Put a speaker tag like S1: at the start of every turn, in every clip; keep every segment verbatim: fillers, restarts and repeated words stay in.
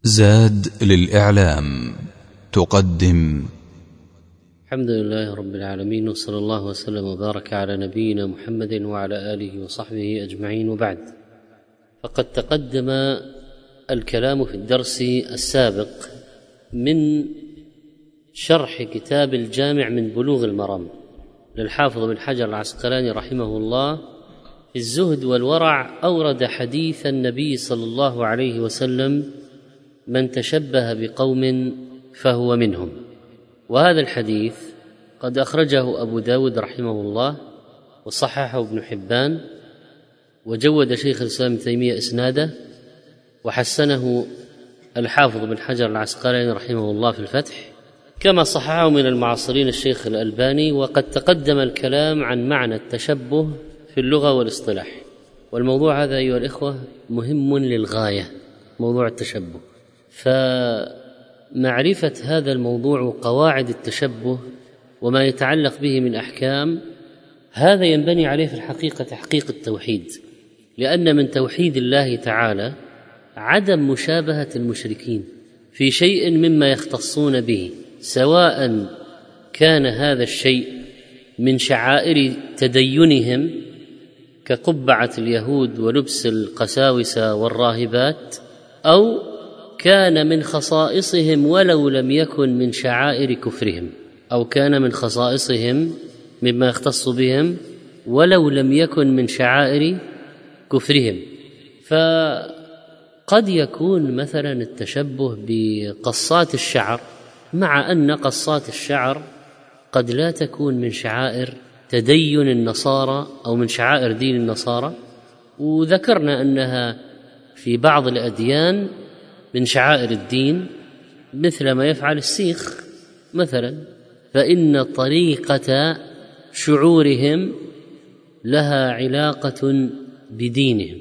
S1: زاد للإعلام تقدم.
S2: الحمد لله رب العالمين، وصلى الله وسلم وبارك على نبينا محمد وعلى آله وصحبه أجمعين، وبعد. فقد تقدم الكلام في الدرس السابق من شرح كتاب الجامع من بلوغ المرام للحافظ بن حجر العسقلاني رحمه الله في الزهد والورع. أورد حديث النبي صلى الله عليه وسلم: من تشبه بقوم فهو منهم. وهذا الحديث قد أخرجه أبو داود رحمه الله، وصححه ابن حبان، وجود شيخ الإسلام ابن تيمية إسناده، وحسنه الحافظ بن حجر العسقلاني رحمه الله في الفتح، كما صححه من المعاصرين الشيخ الألباني. وقد تقدم الكلام عن معنى التشبه في اللغة والاصطلاح، والموضوع هذا أيها الإخوة مهم للغاية، موضوع التشبه. فمعرفة هذا الموضوع وقواعد التشبه وما يتعلق به من أحكام، هذا ينبني عليه في الحقيقة تحقيق التوحيد، لأن من توحيد الله تعالى عدم مشابهة المشركين في شيء مما يختصون به، سواء كان هذا الشيء من شعائر تدينهم كقبعة اليهود ولبس القساوسة والراهبات، أو كان من خصائصهم ولو لم يكن من شعائر كفرهم، أو كان من خصائصهم مما يختص بهم ولو لم يكن من شعائر كفرهم. فقد يكون مثلا التشبه بقصات الشعر، مع أن قصات الشعر قد لا تكون من شعائر تدين النصارى أو من شعائر دين النصارى، وذكرنا أنها في بعض الأديان من شعائر الدين، مثل ما يفعل السيخ مثلا، فإن طريقة شعورهم لها علاقة بدينهم.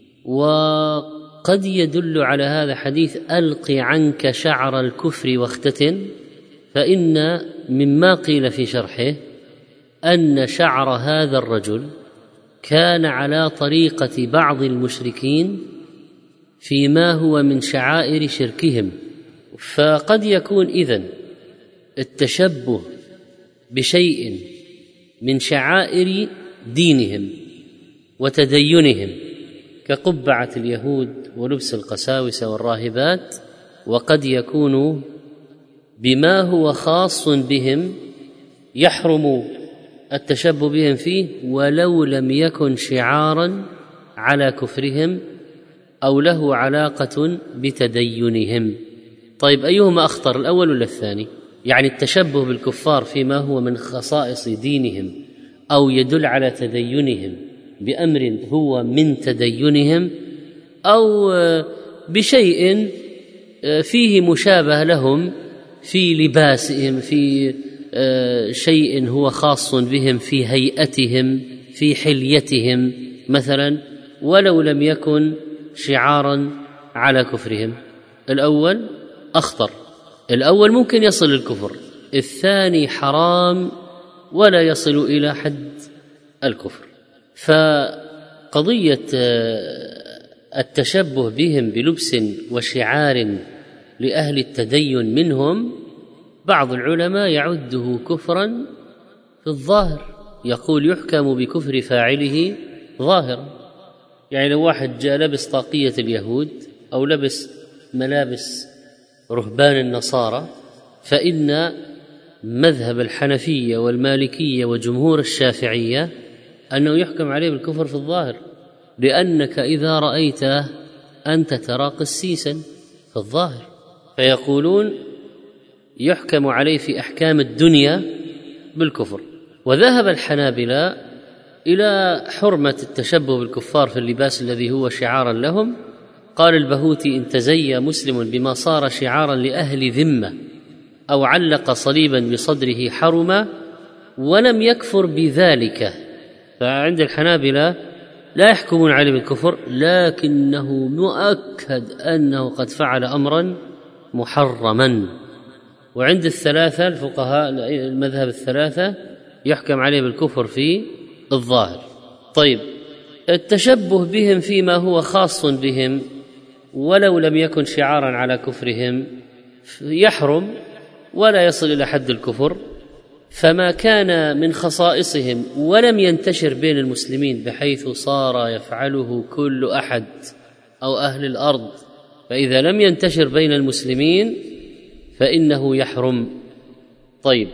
S2: وقد يدل على هذا حديث: ألق عنك شعر الكفر واختتن، فإن مما قيل في شرحه أن شعر هذا الرجل كان على طريقة بعض المشركين فيما هو من شعائر شركهم. فقد يكون إذن التشبه بشيء من شعائر دينهم وتدينهم كقبعة اليهود ولبس القساوسة والراهبات، وقد يكون بما هو خاص بهم يحرم التشبه بهم فيه ولو لم يكن شعارا على كفرهم أو له علاقة بتدينهم. طيب، أيهما أخطر، الأول ولا الثاني؟ يعني التشبه بالكفار فيما هو من خصائص دينهم أو يدل على تدينهم بأمر هو من تدينهم، أو بشيء فيه مشابه لهم في لباسهم، في شيء هو خاص بهم في هيئتهم، في حليتهم مثلا، ولو لم يكن شعارا على كفرهم. الأول أخطر، الأول ممكن يصل للكفر، الثاني حرام ولا يصل إلى حد الكفر. فقضية التشبه بهم بلبس وشعار لأهل التدين منهم، بعض العلماء يعده كفرا في الظاهر، يقول يحكم بكفر فاعله ظاهرا. يعني لو واحد جاء لبس طاقية اليهود أو لبس ملابس رهبان النصارى، فإن مذهب الحنفية والمالكية وجمهور الشافعية أنه يحكم عليه بالكفر في الظاهر، لأنك إذا رأيته أنت ترى قسيسا في الظاهر، فيقولون يحكم عليه في أحكام الدنيا بالكفر. وذهب الحنابلة إلى حرمة التشبه بالكفار في اللباس الذي هو شعارا لهم. قال البهوتي: إن تزيى مسلم بما صار شعارا لأهل ذمة أو علق صليبا بصدره حرما ولم يكفر بذلك. فعند الحنابلة لا يحكمون عليه بالكفر، لكنه مؤكد أنه قد فعل أمرا محرما. وعند الثلاثة الفقهاء المذهب الثلاثة يحكم عليه بالكفر في الظاهر. طيب، التشبه بهم فيما هو خاص بهم ولو لم يكن شعارا على كفرهم يحرم ولا يصل إلى حد الكفر. فما كان من خصائصهم ولم ينتشر بين المسلمين بحيث صار يفعله كل أحد أو أهل الأرض، فإذا لم ينتشر بين المسلمين فإنه يحرم. طيب،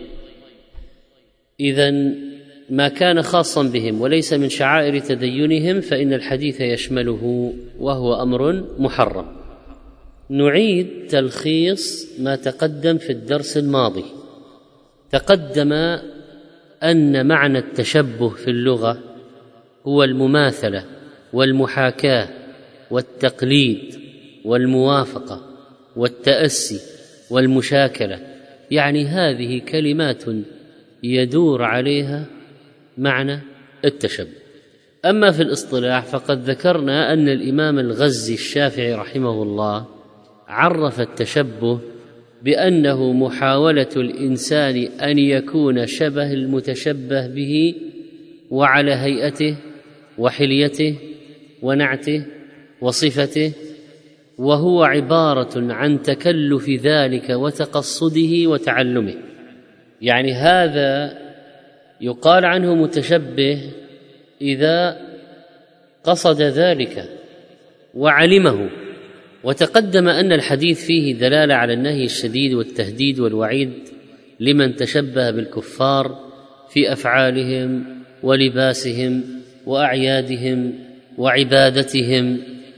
S2: إذن ما كان خاصا بهم وليس من شعائر تدينهم فإن الحديث يشمله، وهو أمر محرم. نعيد تلخيص ما تقدم في الدرس الماضي. تقدم أن معنى التشبه في اللغة هو المماثلة والمحاكاة والتقليد والموافقة والتأسي والمشاكلة، يعني هذه كلمات يدور عليها معنى التشبه. أما في الاصطلاح فقد ذكرنا أن الإمام الغزي الشافعي رحمه الله عرف التشبه بأنه محاولة الإنسان أن يكون شبه المتشبه به وعلى هيئته وحليته ونعته وصفته، وهو عبارة عن تكلف ذلك وتقصده وتعلمه. يعني هذا يقال عنه متشبه إذا قصد ذلك وعلمه. وتقدم أن الحديث فيه دلالة على النهي الشديد والتهديد والوعيد لمن تشبه بالكفار في أفعالهم ولباسهم وأعيادهم وعبادتهم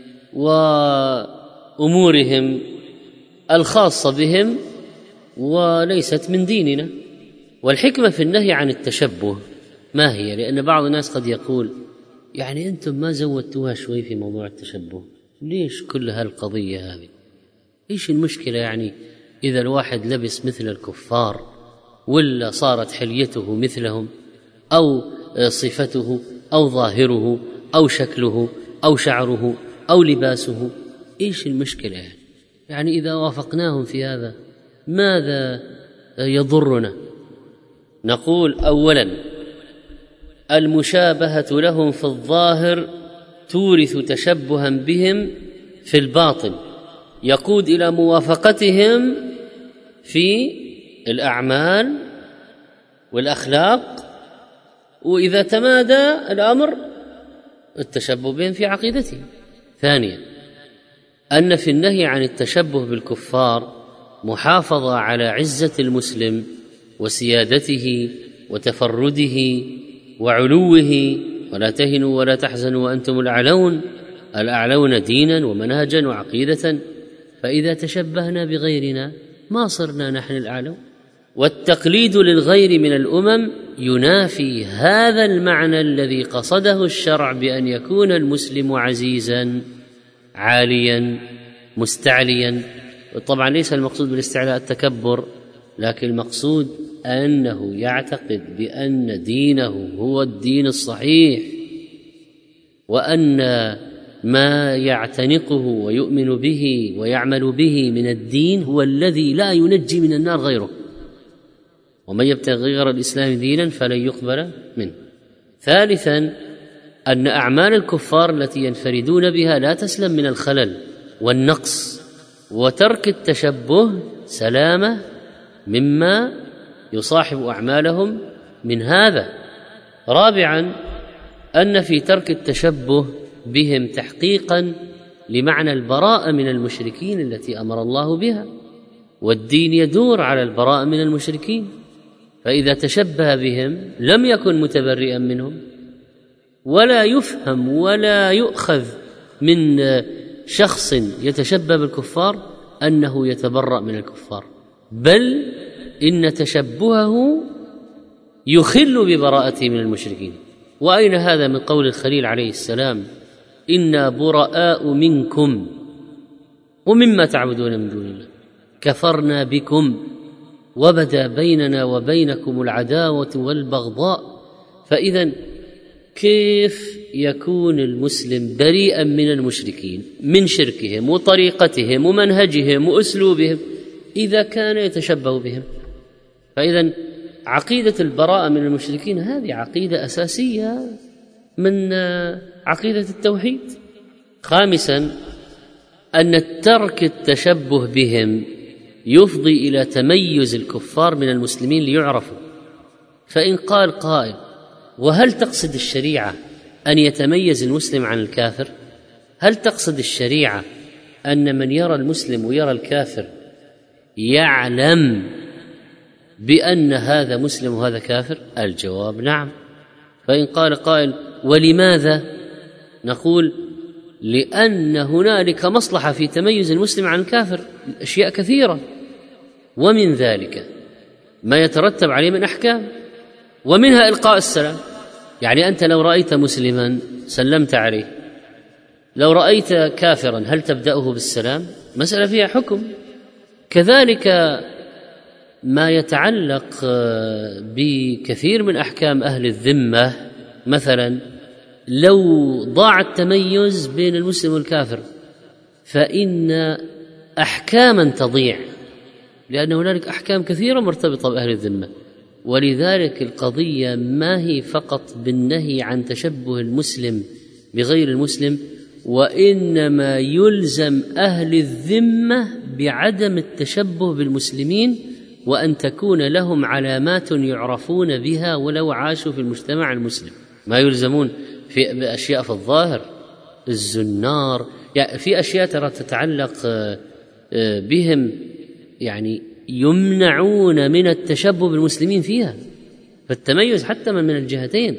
S2: وأمورهم الخاصة بهم وليست من ديننا. والحكمة في النهي عن التشبه ما هي؟ لأن بعض الناس قد يقول يعني أنتم ما زودتوها شوي في موضوع التشبه، ليش كل هالقضية هذه؟ إيش المشكلة يعني إذا الواحد لبس مثل الكفار ولا صارت حليته مثلهم أو صفته أو ظاهره أو شكله أو شعره أو لباسه، إيش المشكلة يعني؟ يعني إذا وافقناهم في هذا ماذا يضرنا؟ نقول أولا المشابهة لهم في الظاهر تورث تشبها بهم في الباطن يقود إلى موافقتهم في الأعمال والأخلاق، وإذا تمادى الأمر التشبه بهم في عقيدتهم. ثانيا أن في النهي عن التشبه بالكفار محافظة على عزة المسلم وسيادته وتفرده وعلوه، ولا تهنوا ولا تحزنوا وأنتم الأعلون، الأعلون دينا ومنهجا وعقيدة، فإذا تشبهنا بغيرنا ما صرنا نحن الأعلون. والتقليد للغير من الأمم ينافي هذا المعنى الذي قصده الشرع بأن يكون المسلم عزيزا عاليا مستعليا. وطبعا ليس المقصود بالاستعلاء التكبر، لكن المقصود أنه يعتقد بأن دينه هو الدين الصحيح، وأن ما يعتنقه ويؤمن به ويعمل به من الدين هو الذي لا ينجي من النار غيره، ومن يبتغي غير الإسلام دينا فلن يقبل منه. ثالثا أن أعمال الكفار التي ينفردون بها لا تسلم من الخلل والنقص، وترك التشبه سلامة مما يصاحب أعمالهم من هذا. رابعا أن في ترك التشبه بهم تحقيقا لمعنى البراءة من المشركين التي أمر الله بها، والدين يدور على البراءة من المشركين، فإذا تشبه بهم لم يكن متبرئا منهم، ولا يفهم ولا يؤخذ من شخص يتشبه بالكفار أنه يتبرأ من الكفار، بل إن تشبهه يخل ببراءته من المشركين. وأين هذا من قول الخليل عليه السلام: إنا براء منكم ومما تعبدون من دون الله كفرنا بكم وبدا بيننا وبينكم العداوة والبغضاء. فإذا كيف يكون المسلم بريئا من المشركين من شركهم وطريقتهم ومنهجهم وأسلوبهم إذا كان يتشبه بهم؟ فإذا عقيدة البراءة من المشركين هذه عقيدة أساسية من عقيدة التوحيد. خامسا أن الترك التشبه بهم يفضي إلى تميز الكفار من المسلمين ليعرفوا. فإن قال قائل: وهل تقصد الشريعة أن يتميز المسلم عن الكافر؟ هل تقصد الشريعة أن من يرى المسلم ويرى الكافر يعلم بأن هذا مسلم وهذا كافر؟ الجواب نعم. فإن قال قائل: ولماذا؟ نقول: لأن هنالك مصلحة في تميز المسلم عن الكافر، أشياء كثيرة، ومن ذلك ما يترتب عليه من أحكام، ومنها إلقاء السلام. يعني أنت لو رأيت مسلما سلمت عليه، لو رأيت كافرا هل تبدأه بالسلام؟ مسألة فيها حكم. كذلك ما يتعلق بكثير من أحكام أهل الذمة، مثلا لو ضاع التميز بين المسلم والكافر فإن أحكاما تضيع، لأن هنالك أحكام كثيرة مرتبطة بأهل الذمة. ولذلك القضية ما هي فقط بالنهي عن تشبه المسلم بغير المسلم، وإنما يلزم أهل الذمة بعدم التشبه بالمسلمين، وأن تكون لهم علامات يعرفون بها ولو عاشوا في المجتمع المسلم. ما يلزمون في أشياء في الظاهر، الزنار، يعني في أشياء ترى تتعلق بهم، يعني يمنعون من التشبه بالمسلمين فيها، فالتميز حتى من الجهتين.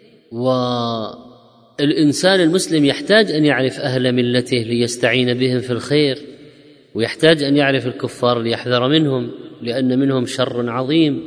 S2: والإنسان المسلم يحتاج أن يعرف أهل ملته ليستعين بهم في الخير، ويحتاج أن يعرف الكفار ليحذر منهم، لأن منهم شر عظيم.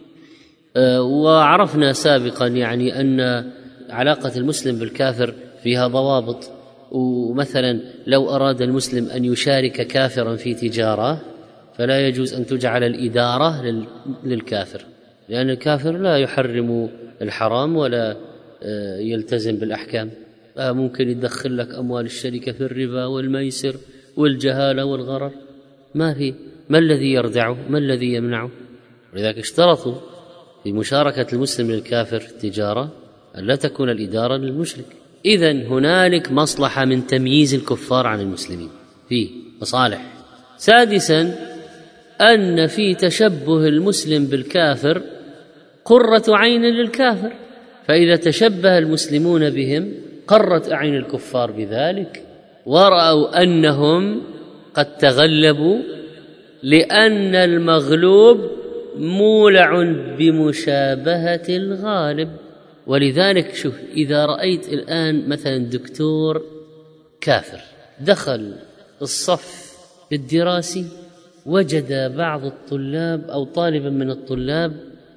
S2: وعرفنا سابقا يعني أن علاقة المسلم بالكافر فيها ضوابط. ومثلا لو أراد المسلم أن يشارك كافرا في تجارة فلا يجوز أن تجعل الإدارة للكافر، لأن الكافر لا يحرم الحرام ولا يلتزم بالأحكام. ممكن يدخل لك أموال الشركة في الربا والميسر والجهالة والغرر، ما في ما الذي يردعه؟ ما الذي يمنعه؟ ولذلك اشترطوا في مشاركة المسلم للكافر في التجارة أن لا تكون الإدارة للمشرك. إذن هنالك مصلحة من تمييز الكفار عن المسلمين، فيه مصالح. سادسا أن في تشبه المسلم بالكافر قرة عين للكافر، فإذا تشبه المسلمون بهم قرت أعين الكفار بذلك، ورأوا أنهم قد تغلبوا، لأن المغلوب مولع بمشابهة الغالب. ولذلك شوف، إذا رأيت الآن مثلا دكتور كافر دخل الصف الدراسي وجد بعض الطلاب أو طالبا من الطلاب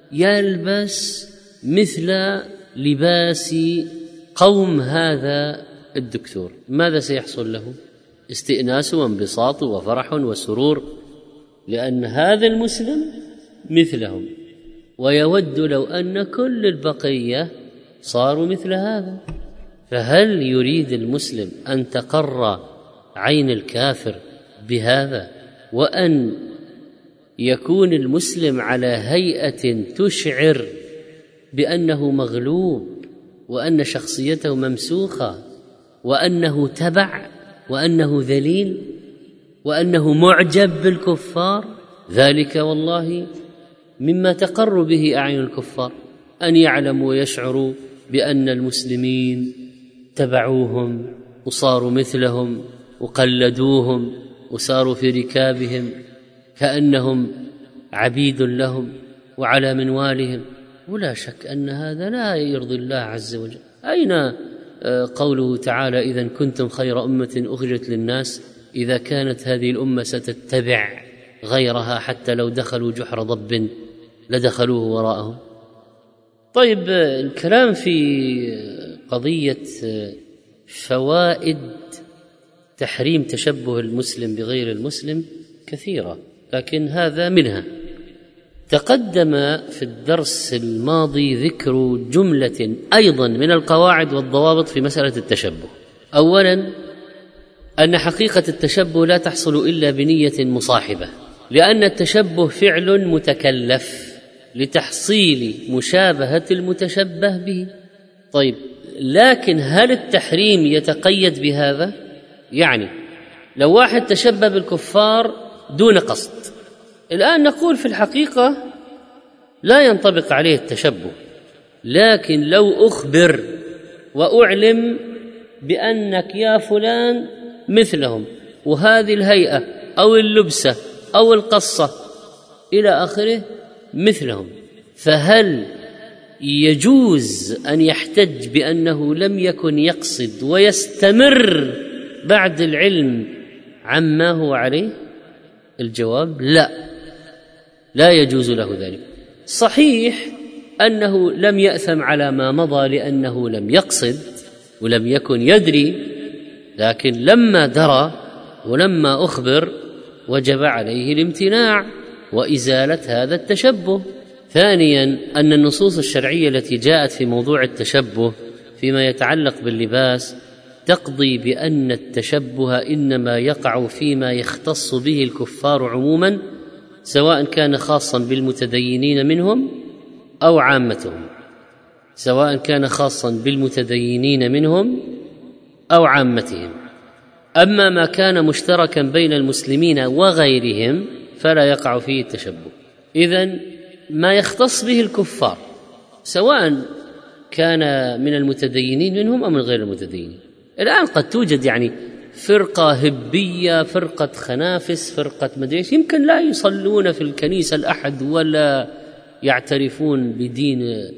S2: يلبس مثل لباس قوم هذا الدكتور، ماذا سيحصل له؟ استئناس وانبساط وفرح وسرور، لأن هذا المسلم مثلهم، ويود لو أن كل البقية صاروا مثل هذا. فهل يريد المسلم أن تقر عين الكافر بهذا، وأن يكون المسلم على هيئة تشعر بأنه مغلوب، وأن شخصيته ممسوخة، وأنه تبع، وأنه ذليل، وأنه معجب بالكفار؟ ذلك والله مما تقر به أعين الكفار، أن يعلموا ويشعروا بأن المسلمين تبعوهم وصاروا مثلهم وقلدوهم وصاروا في ركابهم كأنهم عبيد لهم وعلى منوالهم. ولا شك أن هذا لا يرضي الله عز وجل. أين قوله تعالى: إذن كنتم خير أمة أخرجت للناس، إذا كانت هذه الأمة ستتبع غيرها حتى لو دخلوا جحر ضب لدخلوه وراءهم. طيب، الكلام في قضية فوائد تحريم تشبه المسلم بغير المسلم كثيرة، لكن هذا منها. تقدم في الدرس الماضي ذكر جملة أيضا من القواعد والضوابط في مسألة التشبه. أولا، أن حقيقة التشبه لا تحصل إلا بنية مصاحبة، لأن التشبه فعل متكلف لتحصيل مشابهة المتشبه به. طيب، لكن هل التحريم يتقيد بهذا؟ يعني لو واحد تشبه بالكفار دون قصد، الآن نقول في الحقيقة لا ينطبق عليه التشبه، لكن لو أخبر وأعلم بأنك يا فلان مثلهم وهذه الهيئة أو اللبسة أو القصة إلى آخره مثلهم، فهل يجوز أن يحتج بأنه لم يكن يقصد ويستمر بعد العلم عما هو عليه؟ الجواب لا، لا يجوز له ذلك. صحيح أنه لم يأثم على ما مضى لأنه لم يقصد ولم يكن يدري، لكن لما درى ولما أخبر وجب عليه الامتناع وإزالة هذا التشبه. ثانيا أن النصوص الشرعية التي جاءت في موضوع التشبه فيما يتعلق باللباس تقضي بأن التشبه إنما يقع فيما يختص به الكفار عموما، سواء كان خاصا بالمتدينين منهم أو عامتهم، سواء كان خاصا بالمتدينين منهم أو عامتهم. أما ما كان مشتركا بين المسلمين وغيرهم فلا يقع فيه التشبه. إذن ما يختص به الكفار سواء كان من المتدينين منهم أو من غير المتدينين. الآن قد توجد يعني فرقة هبية، فرقة خنافس، فرقة مدريش، يمكن لا يصلون في الكنيسة الأحد ولا يعترفون بدين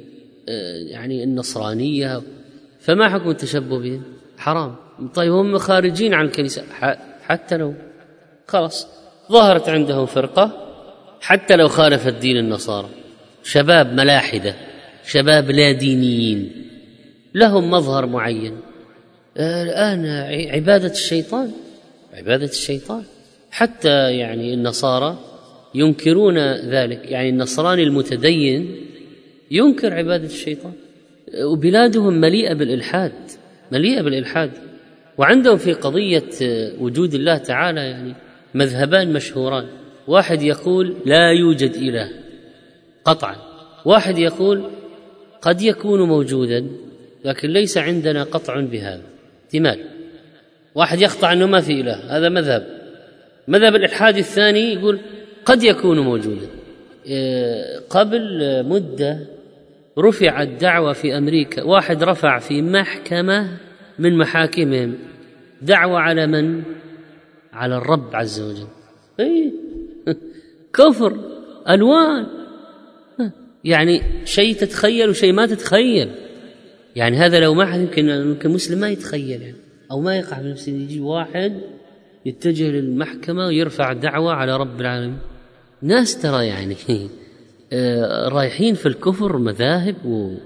S2: يعني النصرانية، فما حكم التشبه بهم؟ حرام. طيب هم خارجين عن الكنيسة، حتى لو خلاص ظهرت عندهم فرقة حتى لو خالفت دين النصارى، شباب ملاحدة، شباب لا دينيين لهم مظهر معين، الآن عبادة الشيطان، عبادة الشيطان. حتى يعني النصارى ينكرون ذلك، يعني النصراني المتدين ينكر عبادة الشيطان، وبلادهم مليئة بالإلحاد، مليئة بالإلحاد. وعندهم في قضية وجود الله تعالى يعني مذهبان مشهوران، واحد يقول لا يوجد إله قطعا، واحد يقول قد يكون موجودا لكن ليس عندنا قطع بهذا، احتمال. واحد يقطع أنه ما في إله، هذا مذهب. مذهب الإلحاد الثاني يقول قد يكون موجودا. قبل مدة رفعت دعوة في أمريكا، واحد رفع في محكمة من محاكمهم دعوة على من؟ على الرب عز وجل. إيه؟ كفر ألوان، يعني شيء تتخيل وشيء ما تتخيل. يعني هذا لو ما حد يمكن يمكن مسلم ما يتخيل يعني، أو ما يقع بنفسه يجي واحد يتجه للمحكمة ويرفع دعوة على رب العالمين. ناس ترى يعني رايحين في الكفر مذاهب و...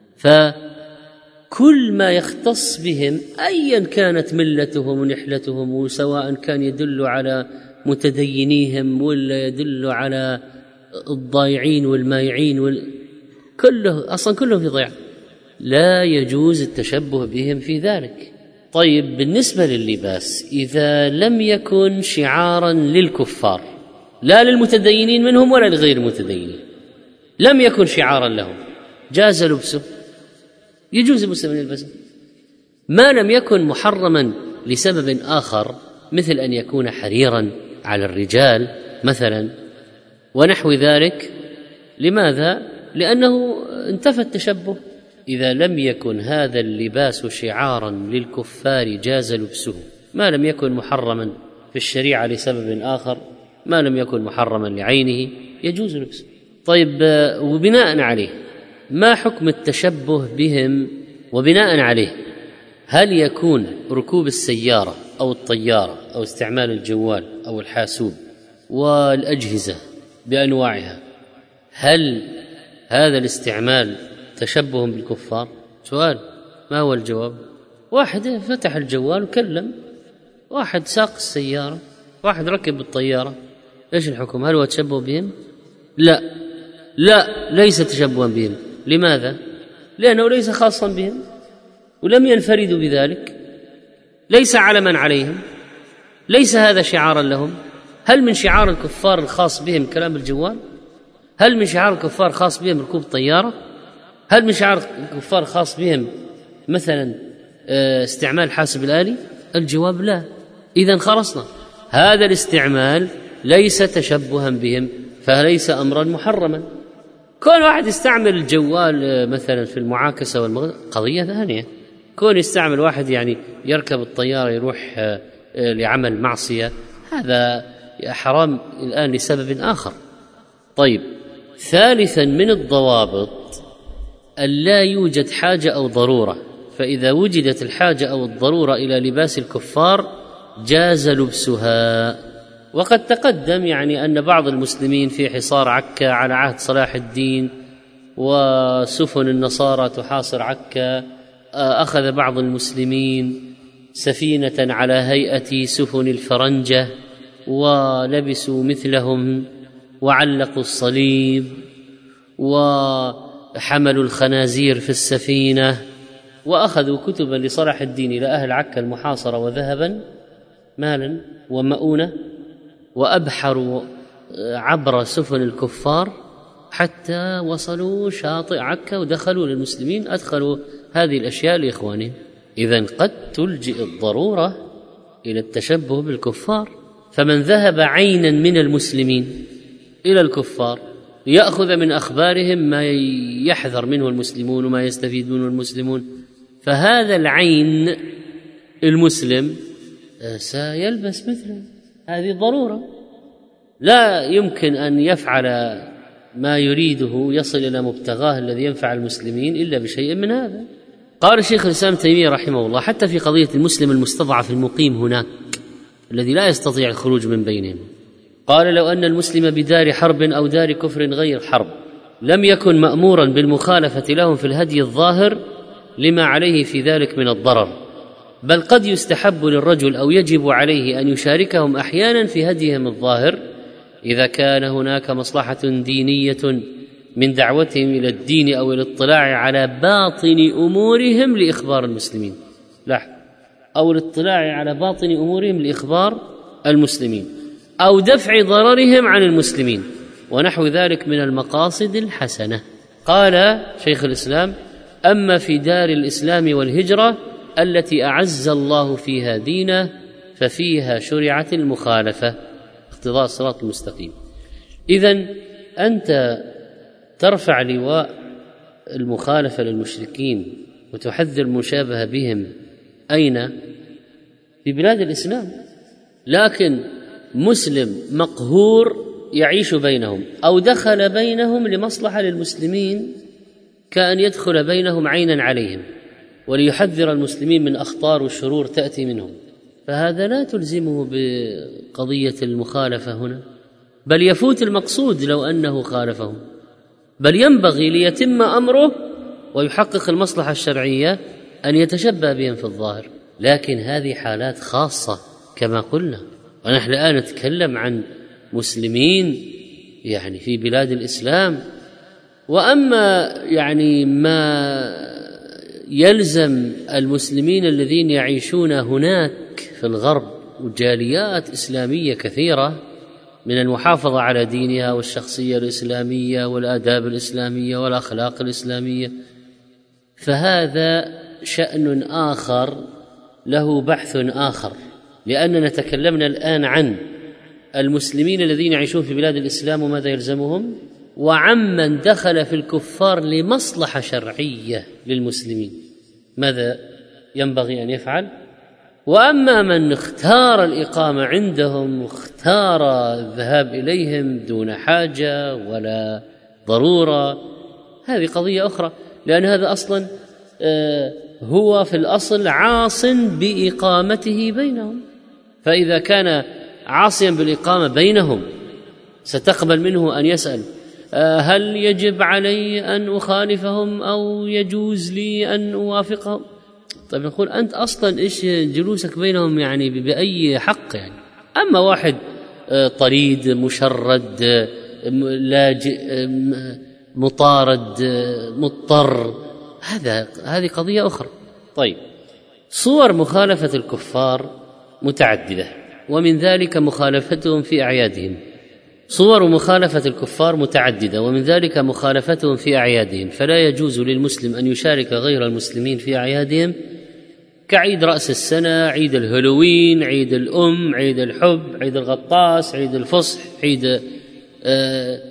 S2: فكل ما يختص بهم أيا كانت ملتهم ونحلتهم، وسواء كان يدل على متدينيهم ولا يدل على الضايعين والمايعين وال... كله أصلا كلهم في ضياع، لا يجوز التشبه بهم في ذلك. طيب بالنسبة لللباس، إذا لم يكن شعارا للكفار لا للمتدينين منهم ولا لغير المتدينين، لم يكن شعارا لهم، جاز لبسه، يجوز المسلم يلبسه، ما لم يكن محرما لسبب آخر، مثل أن يكون حريرا على الرجال مثلا ونحو ذلك. لماذا؟ لأنه انتفى التشبه. إذا لم يكن هذا اللباس شعارا للكفار جاز لبسه، ما لم يكن محرما في الشريعة لسبب آخر، ما لم يكن محرما لعينه يجوز لبسه. طيب وبناء عليه ما حكم التشبه بهم؟ وبناء عليه هل يكون ركوب السيارة أو الطيارة أو استعمال الجوال أو الحاسوب والأجهزة بأنواعها، هل هذا الاستعمال تشبه بالكفار؟ سؤال، ما هو الجواب؟ واحد فتح الجوال وكلم، واحد ساق السيارة، واحد ركب الطيارة، ايش الحكم؟ هل هو تشبه بهم؟ لا لا ليس تشبها بهم. لماذا؟ لأنه ليس خاصا بهم ولم ينفردوا بذلك، ليس علما عليهم، ليس هذا شعارا لهم. هل من شعار الكفار الخاص بهم كلام الجوال؟ هل من شعار الكفار خاص بهم ركوب الطيارة؟ هل من شعار الكفار خاص بهم مثلا استعمال حاسب الآلي؟ الجواب لا. إذن خلصنا. هذا الاستعمال ليس تشبها بهم، فليس أمرا محرما. كون واحد يستعمل الجوال مثلا في المعاكسة والمغ... قضية ثانية. كون يستعمل واحد يعني يركب الطيارة يروح لعمل معصية، هذا حرام الآن لسبب آخر. طيب، ثالثا من الضوابط ألا يوجد حاجة أو ضرورة، فإذا وجدت الحاجة أو الضرورة إلى لباس الكفار جاز لبسها. وقد تقدم يعني أن بعض المسلمين في حصار عكا على عهد صلاح الدين وسفن النصارى تحاصر عكا، أخذ بعض المسلمين سفينة على هيئة سفن الفرنجة ولبسوا مثلهم وعلقوا الصليب وحملوا الخنازير في السفينة وأخذوا كتبا لصلاح الدين إلى أهل عكا المحاصرة وذهبا مالا ومؤونة، وأبحروا عبر سفن الكفار حتى وصلوا شاطئ عكا ودخلوا للمسلمين، أدخلوا هذه الأشياء لإخوانهم. إذن قد تلجئ الضرورة إلى التشبه بالكفار. فمن ذهب عينا من المسلمين إلى الكفار يأخذ من أخبارهم ما يحذر منه المسلمون وما يستفيد منه المسلمون، فهذا العين المسلم سيلبس مثله. هذه ضرورة، لا يمكن أن يفعل ما يريده يصل إلى مبتغاه الذي ينفع المسلمين إلا بشيء من هذا. قال الشيخ الإسلام تيمية رحمه الله حتى في قضية المسلم المستضعف المقيم هناك الذي لا يستطيع الخروج من بينهم، قال لو أن المسلم بدار حرب أو دار كفر غير حرب لم يكن مأمورا بالمخالفة لهم في الهدي الظاهر لما عليه في ذلك من الضرر، بل قد يستحب للرجل أو يجب عليه أن يشاركهم أحيانا في هديهم الظاهر إذا كان هناك مصلحة دينية من دعوتهم إلى الدين أو الاطلاع على باطن أمورهم لإخبار المسلمين. لاحظ، أو الاطلاع على باطن أمورهم لإخبار المسلمين أو دفع ضررهم عن المسلمين ونحو ذلك من المقاصد الحسنة. قال شيخ الإسلام: أما في دار الإسلام والهجرة التي أعز الله فيها دينه ففيها شرعت المخالفة، اقتضاء الصراط المستقيم. إذن أنت ترفع لواء المخالفة للمشركين وتحذر المشابهة بهم أين؟ في بلاد الإسلام. لكن مسلم مقهور يعيش بينهم أو دخل بينهم لمصلحة للمسلمين كأن يدخل بينهم عينا عليهم وليحذر المسلمين من أخطار والشرور تأتي منهم، فهذا لا تلزمه بقضية المخالفة هنا، بل يفوت المقصود لو أنه خالفهم، بل ينبغي ليتم أمره ويحقق المصلحة الشرعية أن يتشبه بهم في الظاهر. لكن هذه حالات خاصة كما قلنا، ونحن الآن نتكلم عن مسلمين يعني في بلاد الإسلام. وأما يعني ما يلزم المسلمين الذين يعيشون هناك في الغرب وجاليات إسلامية كثيرة من المحافظة على دينها والشخصية الإسلامية والآداب الإسلامية والأخلاق الإسلامية، فهذا شأن آخر له بحث آخر، لأننا تكلمنا الآن عن المسلمين الذين يعيشون في بلاد الإسلام وماذا يلزمهم، وعمن دخل في الكفار لمصلحة شرعية للمسلمين ماذا ينبغي أن يفعل. وأما من اختار الإقامة عندهم واختار الذهاب إليهم دون حاجة ولا ضرورة، هذه قضية أخرى، لأن هذا أصلا هو في الأصل عاص بإقامته بينهم، فإذا كان عاصيا بالإقامة بينهم ستقبل منه أن يسأل: هل يجب علي أن أخالفهم أو يجوز لي أن أوافقهم؟ طيب نقول أنت أصلا إيش جلوسك بينهم يعني بأي حق يعني؟ أما واحد طريد مشرد لاجئ مطارد مضطر، هذا هذه قضية أخرى. طيب، صور مخالفة الكفار متعددة، ومن ذلك مخالفتهم في أعيادهم. صور مخالفة الكفار متعددة ومن ذلك مخالفتهم في أعيادهم، فلا يجوز للمسلم أن يشارك غير المسلمين في أعيادهم كعيد رأس السنة، عيد الهالوين، عيد الأم، عيد الحب، عيد الغطاس، عيد الفصح، عيد آه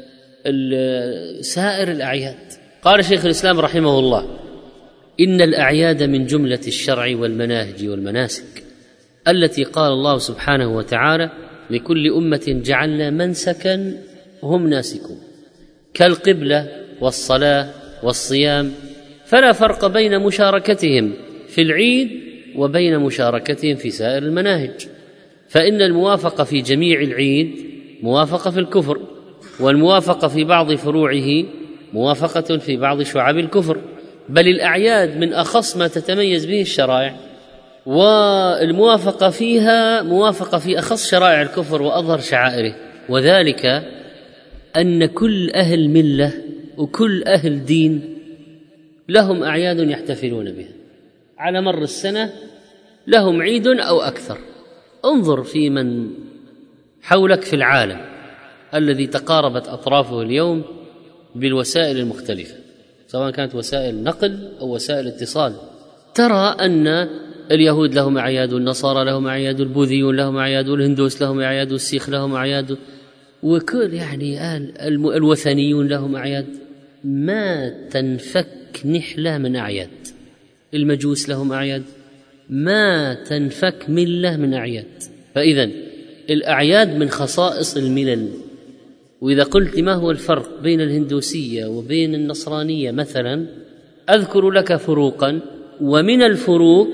S2: سائر الأعياد. قال شيخ الإسلام رحمه الله: إن الأعياد من جملة الشرع والمناهج والمناسك التي قال الله سبحانه وتعالى: لكل أمة جعلنا منسكا هم ناسكون، كالقبلة والصلاة والصيام، فلا فرق بين مشاركتهم في العيد وبين مشاركتهم في سائر المناهج، فإن الموافقة في جميع العيد موافقة في الكفر، والموافقة في بعض فروعه موافقة في بعض شعب الكفر، بل الأعياد من أخص ما تتميز به الشرائع، والموافقة فيها موافقة في أخص شرائع الكفر وأظهر شعائره، وذلك أن كل أهل ملة وكل أهل دين لهم أعياد يحتفلون بها على مر السنة، لهم عيد أو أكثر. انظر في من حولك في العالم الذي تقاربت أطرافه اليوم بالوسائل المختلفة، سواء كانت وسائل نقل أو وسائل اتصال، ترى أن اليهود لهم أعياد، النصارى لهم أعياد، البوذيون لهم أعياد، الهندوس لهم أعياد، السيخ لهم أعياد، وكل يعني الوثنيون لهم أعياد، ما تنفك نحلة من أعياد. المجوس لهم أعياد، ما تنفك ملة من أعياد. فإذن الأعياد من خصائص الملل. وإذا قلت ما هو الفرق بين الهندوسية وبين النصرانية مثلا، أذكر لك فروقا، ومن الفروق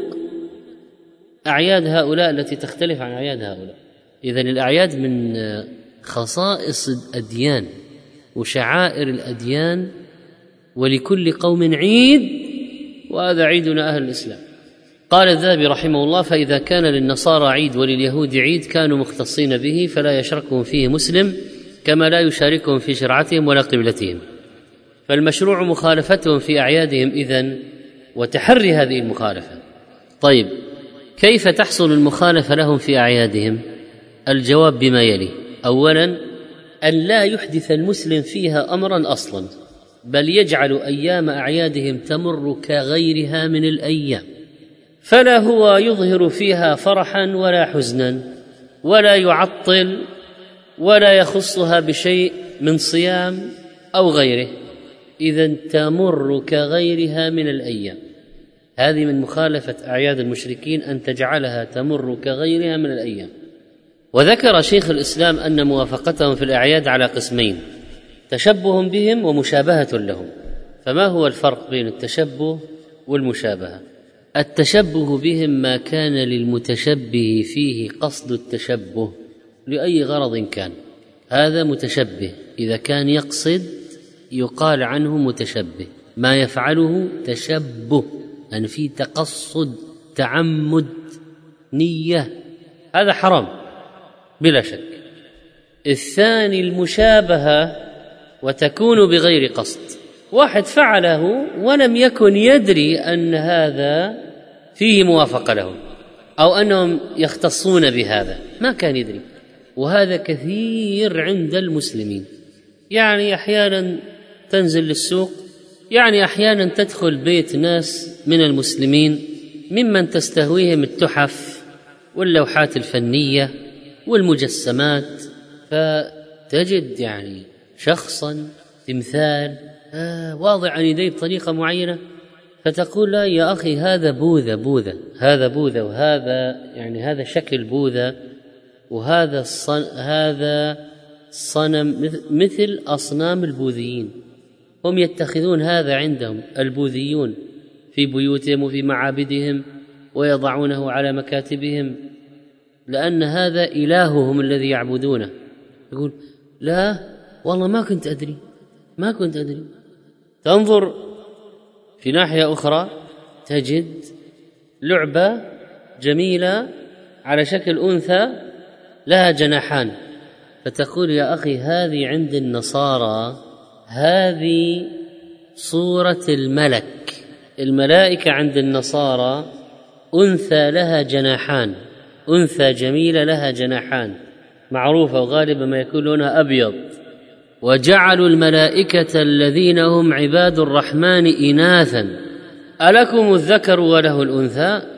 S2: أعياد هؤلاء التي تختلف عن أعياد هؤلاء. إذن الأعياد من خصائص الأديان وشعائر الأديان، ولكل قوم عيد، وهذا عيدنا أهل الإسلام. قال الذهبي رحمه الله: فإذا كان للنصارى عيد ولليهود عيد كانوا مختصين به، فلا يشركهم فيه مسلم، كما لا يشاركهم في شرعتهم ولا قبلتهم، فالمشروع مخالفتهم في أعيادهم إذن وتحري هذه المخالفة. طيب، كيف تحصل المخالفة لهم في أعيادهم؟ الجواب بما يلي: أولا، أن لا يحدث المسلم فيها أمرا أصلا، بل يجعل أيام أعيادهم تمر كغيرها من الأيام، فلا هو يظهر فيها فرحا ولا حزنا، ولا يعطل ولا يخصها بشيء من صيام أو غيره، إذن تمر كغيرها من الأيام. هذه من مخالفة أعياد المشركين، أن تجعلها تمر كغيرها من الأيام. وذكر شيخ الإسلام أن موافقتهم في الأعياد على قسمين: تشبه بهم ومشابهة لهم. فما هو الفرق بين التشبه والمشابهة؟ التشبه بهم ما كان للمتشبه فيه قصد التشبه لأي غرض كان، هذا متشبه. إذا كان يقصد يقال عنه متشبه، ما يفعله تشبه، أن في تقصد، تعمد، نية، هذا حرام بلا شك. الثاني المشابهة، وتكون بغير قصد، واحد فعله ولم يكن يدري أن هذا فيه موافقة له، أو أنهم يختصون بهذا، ما كان يدري. وهذا كثير عند المسلمين، يعني أحيانا تنزل للسوق، يعني أحيانا تدخل بيت ناس من المسلمين ممن تستهويهم التحف واللوحات الفنية والمجسمات، فتجد يعني شخصا تمثال آه واضع عن يديه بطريقة معينة، فتقول لا يا أخي هذا بوذا بوذا هذا بوذا وهذا يعني هذا شكل بوذا، وهذا الصن هذا صنم مثل أصنام البوذيين، هم يتخذون هذا عندهم البوذيون في بيوتهم وفي معابدهم، ويضعونه على مكاتبهم، لأن هذا إلههم الذي يعبدونه. يقول لا والله ما كنت أدري ما كنت أدري تنظر في ناحية أخرى تجد لعبة جميلة على شكل أنثى لها جناحان، فتقول يا أخي هذه عند النصارى هذه صورة الملك، الملائكة عند النصارى أنثى لها جناحان، أنثى جميلة لها جناحان معروفة، وغالبا ما يكون لونها أبيض. وجعلوا الملائكة الذين هم عباد الرحمن إناثا ألكم الذكر وله الأنثى،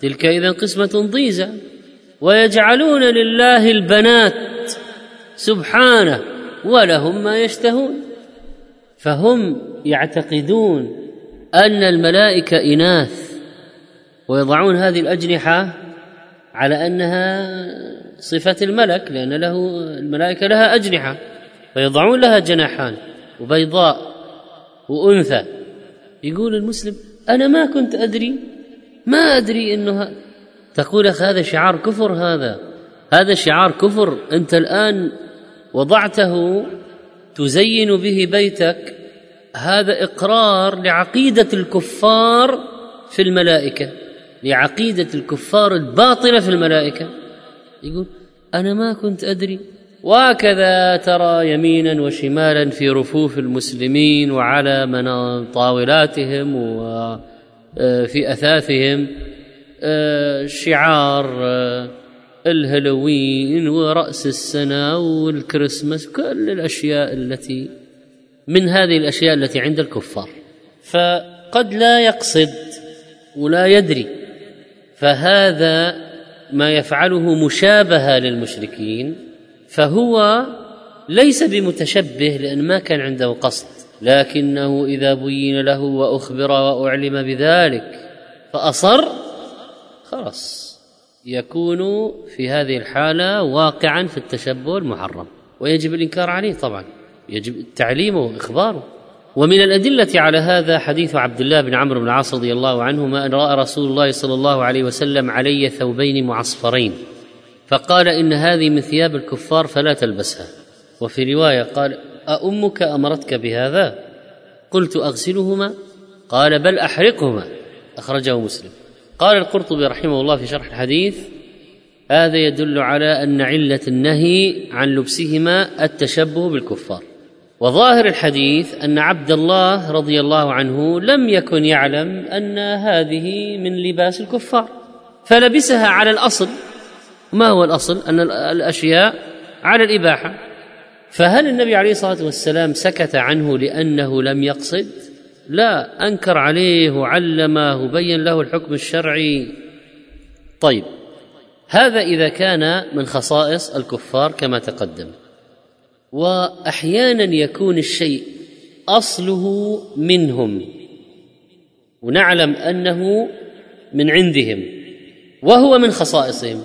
S2: تلك إذن قسمة ضيزى. ويجعلون لله البنات سبحانه ولهم ما يشتهون. فهم يعتقدون أن الملائكة إناث، ويضعون هذه الأجنحة على أنها صفة الملك، لأن له الملائكة لها أجنحة، فيضعون لها جناحان وبيضاء وأنثى. يقول المسلم أنا ما كنت أدري، ما أدري أنه هذا. تقول أخ هذا شعار كفر، هذا هذا شعار كفر. أنت الآن وضعته تزين به بيتك، هذا إقرار لعقيدة الكفار في الملائكة، لعقيدة الكفار الباطلة في الملائكة. يقول أنا ما كنت أدري. وهكذا ترى يمينا وشمالا في رفوف المسلمين وعلى طاولاتهم وفي أثاثهم شعار الهالوين ورأس السنة والكريسماس، كل الأشياء التي من هذه الأشياء التي عند الكفار. فقد لا يقصد ولا يدري، فهذا ما يفعله مشابهة للمشركين، فهو ليس بمتشبه لأن ما كان عنده قصد، لكنه إذا بين له وأخبر وأعلم بذلك فأصر، خلاص يكون في هذه الحالة واقعا في التشبه المحرم، ويجب الإنكار عليه طبعا، يجب تعليمه وإخباره. ومن الأدلة على هذا حديث عبد الله بن عمرو بن العاص رضي الله عنهما أن رأى رسول الله صلى الله عليه وسلم علي ثوبين معصفرين فقال إن هذه من ثياب الكفار فلا تلبسها. وفي رواية قال أأمك أمرتك بهذا؟ قلت أغسلهما؟ قال بل أحرقهما، أخرجه مسلم. قال القرطبي رحمه الله في شرح الحديث هذا يدل على أن علة النهي عن لبسهما التشبه بالكفار. وظاهر الحديث أن عبد الله رضي الله عنه لم يكن يعلم أن هذه من لباس الكفار فلبسها على الأصل. ما هو الأصل؟ أن الأشياء على الإباحة. فهل النبي عليه الصلاة والسلام سكت عنه لأنه لم يقصد؟ لا، أنكر عليه وعلمه وبين له الحكم الشرعي. طيب، هذا إذا كان من خصائص الكفار كما تقدم. وأحيانا يكون الشيء أصله منهم ونعلم أنه من عندهم وهو من خصائصهم،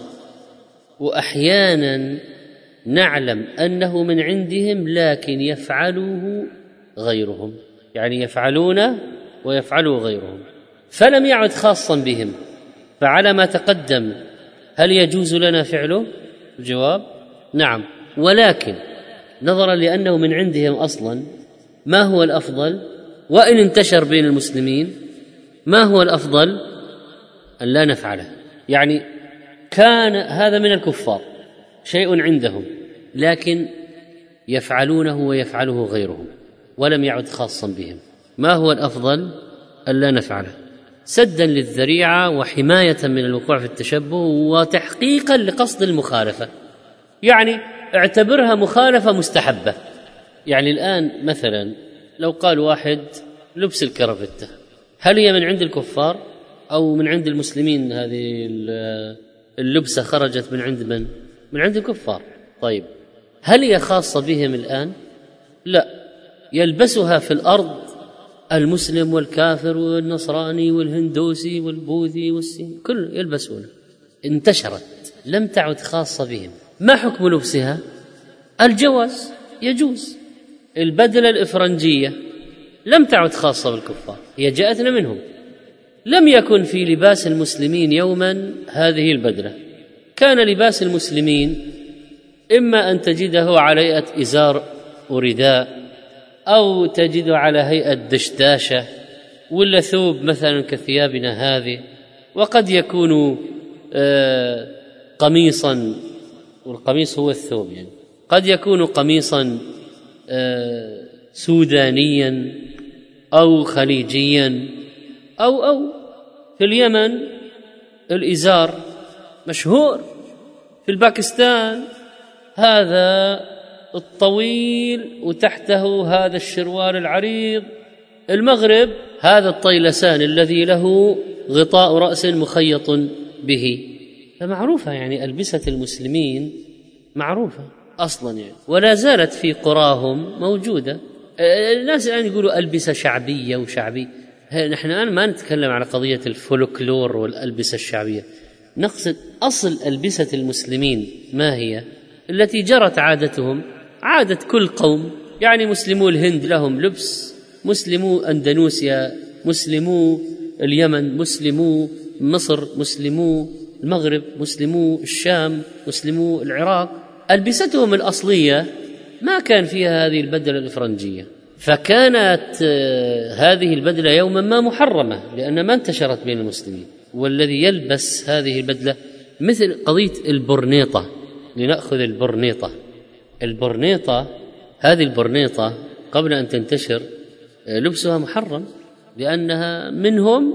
S2: وأحيانا نعلم أنه من عندهم لكن يفعله غيرهم، يعني يفعلونه ويفعله غيرهم، فلم يعد خاصا بهم. فعلى ما تقدم هل يجوز لنا فعله؟ الجواب نعم، ولكن نظرا لأنه من عندهم أصلا ما هو الأفضل؟ وإن انتشر بين المسلمين ما هو الأفضل؟ أن لا نفعله. يعني كان هذا من الكفار شيء عندهم لكن يفعلونه ويفعله غيرهم ولم يعد خاصا بهم، ما هو الأفضل؟ أن لا نفعله، سدا للذريعة وحماية من الوقوع في التشبه وتحقيقا لقصد المخالفة. يعني اعتبرها مخالفة مستحبة. يعني الآن مثلا لو قال واحد لبس الكرافتة، هل هي من عند الكفار أو من عند المسلمين؟ هذه اللبسة خرجت من عند من؟ من عند الكفار. طيب، هل هي خاصة بهم الآن؟ لا، يلبسها في الأرض المسلم والكافر والنصراني والهندوسي والبوذي والسين، كل يلبسونه، انتشرت لم تعد خاصة بهم. ما حكم لبسها؟ الجواز، يجوز. البدلة الإفرنجية لم تعد خاصة بالكفار، هي جاءتنا منهم. لم يكن في لباس المسلمين يوما هذه البدلة، كان لباس المسلمين إما أن تجده على هيئة إزار ورداء، أو تجد على هيئة دشداشة، ولا ثوب مثلا كثيابنا هذه، وقد يكون آه قميصا، والقميص هو الثوب، يعني قد يكون قميصا آه سودانيا أو خليجيا، أو أو في اليمن الإزار مشهور، في الباكستان هذا الطويل وتحته هذا الشروال العريض، المغرب هذا الطيلسان الذي له غطاء رأس مخيط به، فمعروفة يعني ألبسة المسلمين معروفة أصلا يعني، ولا زالت في قراهم موجودة. الناس الآن يقولوا ألبسة شعبية وشعبي، نحن الآن ما نتكلم على قضية الفولكلور والألبسة الشعبية، نقصد أصل ألبسة المسلمين ما هي، التي جرت عادتهم عادة كل قوم. يعني مسلمو الهند لهم لبس، مسلمو أندونيسيا، مسلمو اليمن، مسلمو مصر، مسلمو المغرب، مسلمو الشام، مسلمو العراق، ألبستهم الأصلية ما كان فيها هذه البدلة الإفرنجية، فكانت هذه البدلة يوما ما محرمة لأن ما انتشرت بين المسلمين. والذي يلبس هذه البدلة مثل قضية البرنيطة، لنأخذ البرنيطة. البرنيطة هذه البرنيطة قبل أن تنتشر لبسها محرم لأنها منهم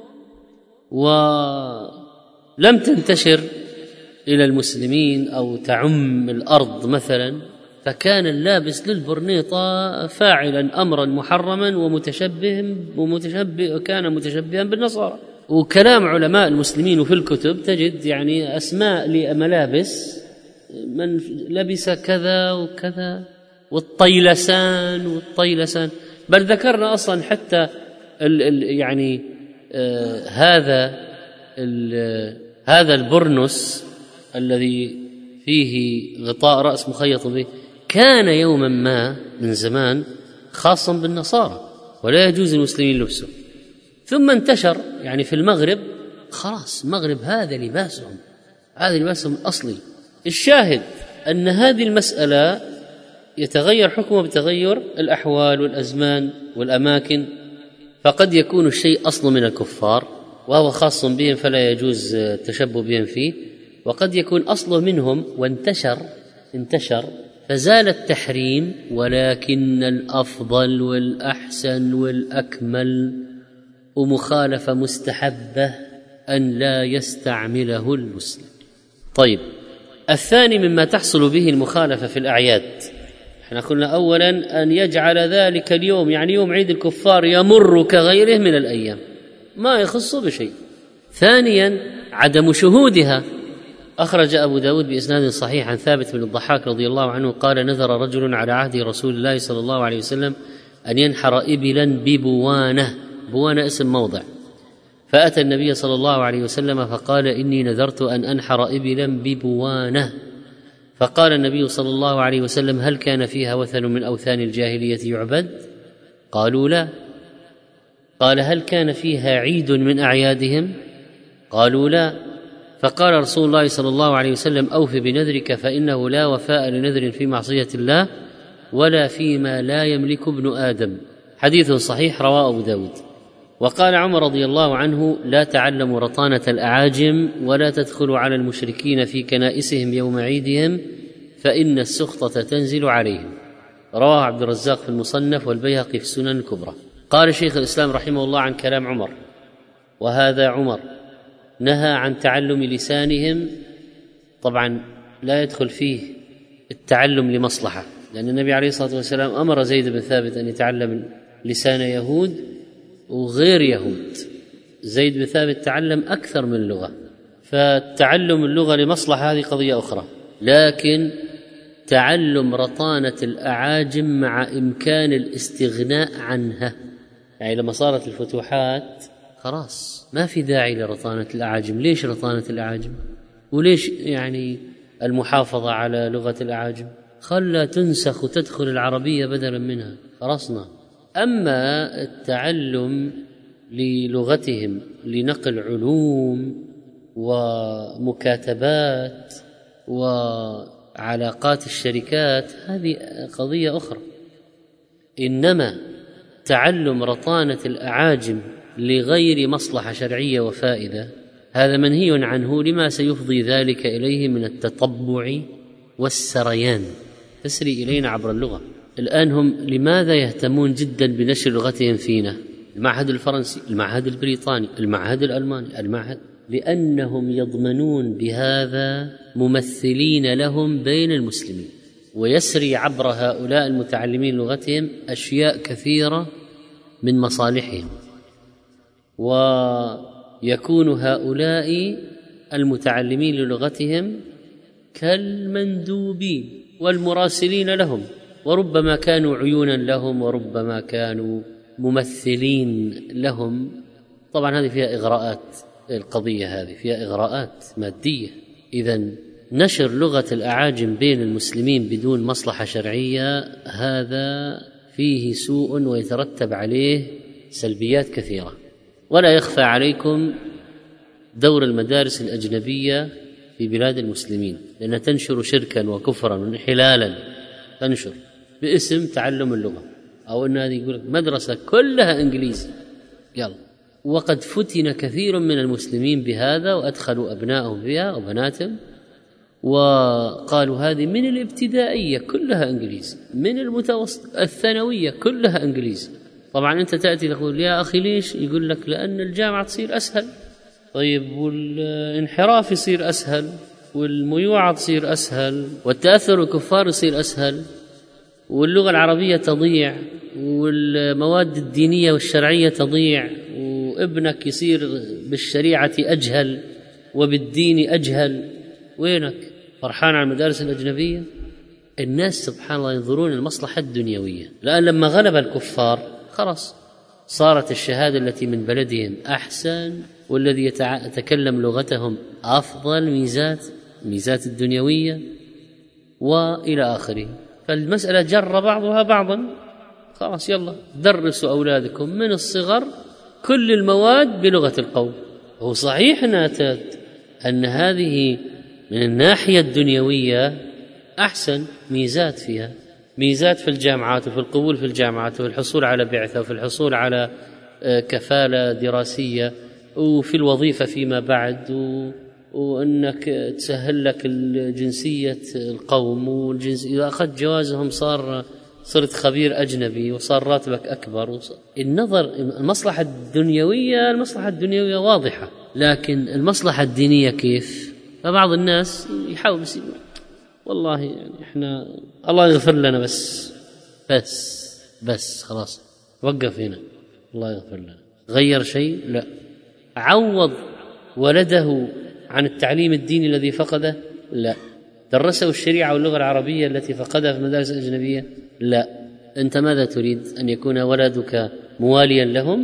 S2: ولم تنتشر إلى المسلمين أو تعم الأرض مثلا، فكان اللابس للبرنيطة فاعلا أمرا محرما ومتشبه ومتشبه وكان متشبها بالنصارى. وكلام علماء المسلمين وفي الكتب تجد يعني أسماء لملابس من لبس كذا وكذا، والطيلسان والطيلسان، بل ذكرنا أصلا حتى ال ال يعني آه هذا هذا البرنس الذي فيه غطاء رأس مخيط به كان يوما ما من زمان خاصا بالنصارى ولا يجوز للمسلمين لبسه، ثم انتشر يعني في المغرب، خلاص المغرب هذا لباسهم، هذا لباسهم الأصلي. الشاهد أن هذه المسألة يتغير حكمه بتغير الأحوال والأزمان والأماكن، فقد يكون الشيء أصل من الكفار وهو خاص بهم فلا يجوز التشبه بهم فيه، وقد يكون أصله منهم وانتشر انتشر فزال التحريم، ولكن الأفضل والأحسن والأكمل ومخالفة مستحبة أن لا يستعمله المسلم. طيب، الثاني مما تحصل به المخالفة في الأعياد، احنا قلنا أولا أن يجعل ذلك اليوم يعني يوم عيد الكفار يمر كغيره من الأيام ما يخص بشيء. ثانيا عدم شهودها. أخرج أبو داود بإسناد صحيح عن ثابت بن الضحاك رضي الله عنه قال: نذر رجل على عهد رسول الله صلى الله عليه وسلم أن ينحر إبلا ببوانة، بوانة اسم موضع، فأتى النبي صلى الله عليه وسلم فقال: إني نذرت أن أنحر إبلا ببوانة. فقال النبي صلى الله عليه وسلم: هل كان فيها وثن من أوثان الجاهلية يعبد؟ قالوا: لا. قال: هل كان فيها عيد من أعيادهم؟ قالوا: لا. فقال رسول الله صلى الله عليه وسلم: أوف بنذرك فإنه لا وفاء لنذر في معصية الله ولا فيما لا يملك ابن آدم. حديث صحيح رواه أبو داود. وقال عمر رضي الله عنه: لا تعلموا رطانة الأعاجم ولا تدخلوا على المشركين في كنائسهم يوم عيدهم فإن السخطة تنزل عليهم. رواه عبد الرزاق في المصنف والبيهقي في السنن الكبرى. قال شيخ الإسلام رحمه الله عن كلام عمر: وهذا عمر نهى عن تعلم لسانهم، طبعا لا يدخل فيه التعلم لمصلحة، لأن النبي عليه الصلاة والسلام أمر زيد بن ثابت أن يتعلم لسان يهود وغير يهود. زيد بن ثابت تعلم أكثر من لغة، فالتعلم اللغة لمصلحة هذه قضية أخرى، لكن تعلم رطانة الأعاجم مع إمكان الاستغناء عنها، يعني لما صارت الفتوحات خلاص ما في داعي لرطانة الأعاجم. ليش رطانة الأعاجم؟ وليش يعني المحافظة على لغة الأعاجم؟ خلا تنسخ وتدخل العربية بدلا منها، خلصنا. أما التعلم للغتهم لنقل علوم ومكاتبات وعلاقات الشركات هذه قضية أخرى. إنما تعلم رطانة الأعاجم لغير مصلحة شرعية وفائدة هذا منهي عنه، لما سيفضي ذلك إليه من التطبع والسريان، تسري إلينا عبر اللغة. الآن هم لماذا يهتمون جدا بنشر لغتهم فينا؟ المعهد الفرنسي، المعهد البريطاني، المعهد الألماني، المعهد، لأنهم يضمنون بهذا ممثلين لهم بين المسلمين، ويسري عبر هؤلاء المتعلمين لغتهم أشياء كثيرة من مصالحهم، ويكون هؤلاء المتعلمين للغتهم كالمندوبين والمراسلين لهم، وربما كانوا عيونا لهم وربما كانوا ممثلين لهم. طبعا هذه فيها إغراءات، القضية هذه فيها إغراءات مادية. إذن نشر لغة الأعاجم بين المسلمين بدون مصلحة شرعية هذا فيه سوء ويترتب عليه سلبيات كثيرة. ولا يخفى عليكم دور المدارس الأجنبية في بلاد المسلمين، لأنها تنشر شركا وكفرا وانحلالا، تنشر باسم تعلم اللغة، أو أن هذه يقول مدرسة كلها إنجليزي يلا. وقد فتن كثير من المسلمين بهذا وأدخلوا أبنائهم فيها وبناتهم، وقالوا هذه من الابتدائية كلها إنجليزي، من المتوسط الثانوية كلها إنجليزي. طبعا أنت تأتي تقول يا أخي ليش؟ يقول لك لأن الجامعة تصير أسهل. طيب والانحراف يصير أسهل، والميوعة تصير أسهل، والتأثر الكفار يصير أسهل، واللغة العربية تضيع، والمواد الدينية والشرعية تضيع، وابنك يصير بالشريعة أجهل وبالدين أجهل. وينك فرحان على المدارس الأجنبية؟ الناس سبحان الله ينظرون المصلحة الدنيوية، لأن لما غلب الكفار خلاص صارت الشهادة التي من بلدهم أحسن، والذي يتكلم لغتهم أفضل، ميزات ميزات الدنيوية وإلى آخره. فالمسألة جر بعضها بعضا، خلاص يلا درسوا أولادكم من الصغر كل المواد بلغة القوم. هو صحيح أن هذه من الناحية الدنيوية أحسن، ميزات فيها، ميزات في الجامعات وفي القبول في الجامعات وفي الحصول على بعثة وفي الحصول على كفالة دراسية وفي الوظيفة فيما بعد، و... وأنك تسهل لك الجنسية القوم، والجنس إذا أخذت جوازهم صار صرت خبير أجنبي وصار راتبك أكبر. وصار النظر المصلحة الدنيوية، المصلحة الدنيوية واضحة، لكن المصلحة الدينية كيف؟ فبعض الناس يحاول بس والله يعني إحنا الله يغفر لنا بس بس بس خلاص وقف هنا، الله يغفر لنا. غير شيء؟ لا. عوض ولده عن التعليم الديني الذي فقده؟ لا. درسه الشريعة واللغة العربية التي فقدها في المدارس الأجنبية؟ لا. أنت ماذا تريد؟ أن يكون ولدك مواليا لهم؟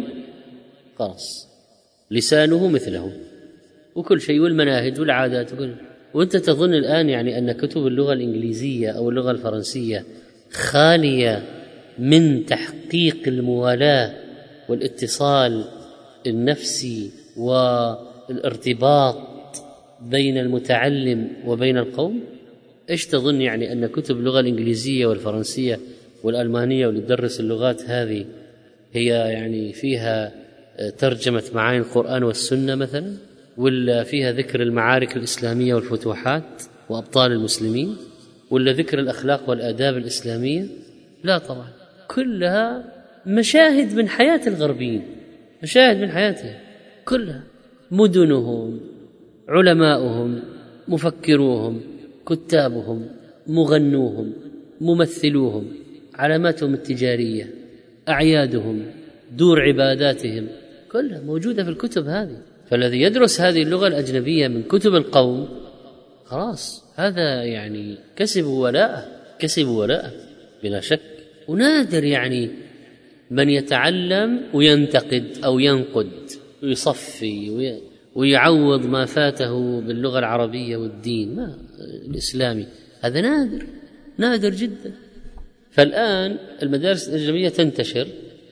S2: خلاص لسانه مثلهم وكل شيء، والمناهج والعادات وكل. وأنت تظن الآن يعني أن كتب اللغة الإنجليزية أو اللغة الفرنسية خالية من تحقيق الموالاة والاتصال النفسي والارتباط بين المتعلم وبين القوم؟ إيش تظن يعني أن كتب اللغة الإنجليزية والفرنسية والألمانية واللي تدرس اللغات هذه هي يعني فيها ترجمة معاني القرآن والسنة مثلا، ولا فيها ذكر المعارك الإسلامية والفتوحات وأبطال المسلمين، ولا ذكر الأخلاق والآداب الإسلامية؟ لا طبعا، كلها مشاهد من حياة الغربيين، مشاهد من حياتهم كلها، مدنهم، علماؤهم، مفكروهم، كتابهم، مغنوهم، ممثلوهم، علاماتهم التجارية، أعيادهم، دور عباداتهم، كلها موجودة في الكتب هذه. فالذي يدرس هذه اللغة الأجنبية من كتب القوم خلاص هذا يعني كسب ولاءه، كسب ولاءه بلا شك. ونادر يعني من يتعلم وينتقد أو ينقد ويصفي ويعوض ما فاته باللغة العربية والدين ما الإسلامي، هذا نادر نادر جدا. فالآن المدارس الأجنبية تنتشر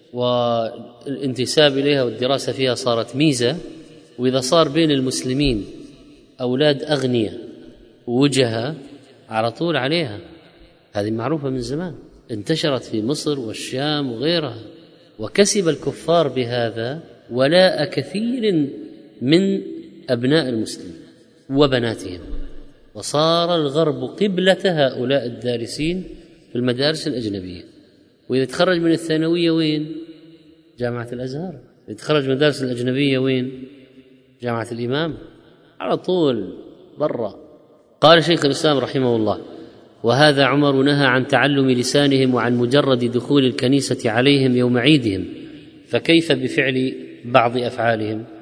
S2: والانتساب إليها والدراسة فيها صارت ميزة، وإذا صار بين المسلمين أولاد أغنياء وجهة على طول عليها، هذه معروفة من زمان، انتشرت في مصر والشام وغيرها، وكسب الكفار بهذا ولاء كثير من أبناء المسلمين وبناتهم، وصار الغرب قبلة هؤلاء الدارسين في المدارس الأجنبية. وإذا تخرج من الثانوية وين؟ جامعة الأزهر. إذا تخرج من المدارس الأجنبية وين؟ جامعة الإمام، على طول برا. قال شيخ الإسلام رحمه الله: وهذا عمر نهى عن تعلم لسانهم وعن مجرد دخول الكنيسة عليهم يوم عيدهم، فكيف بفعل بعض أفعالهم؟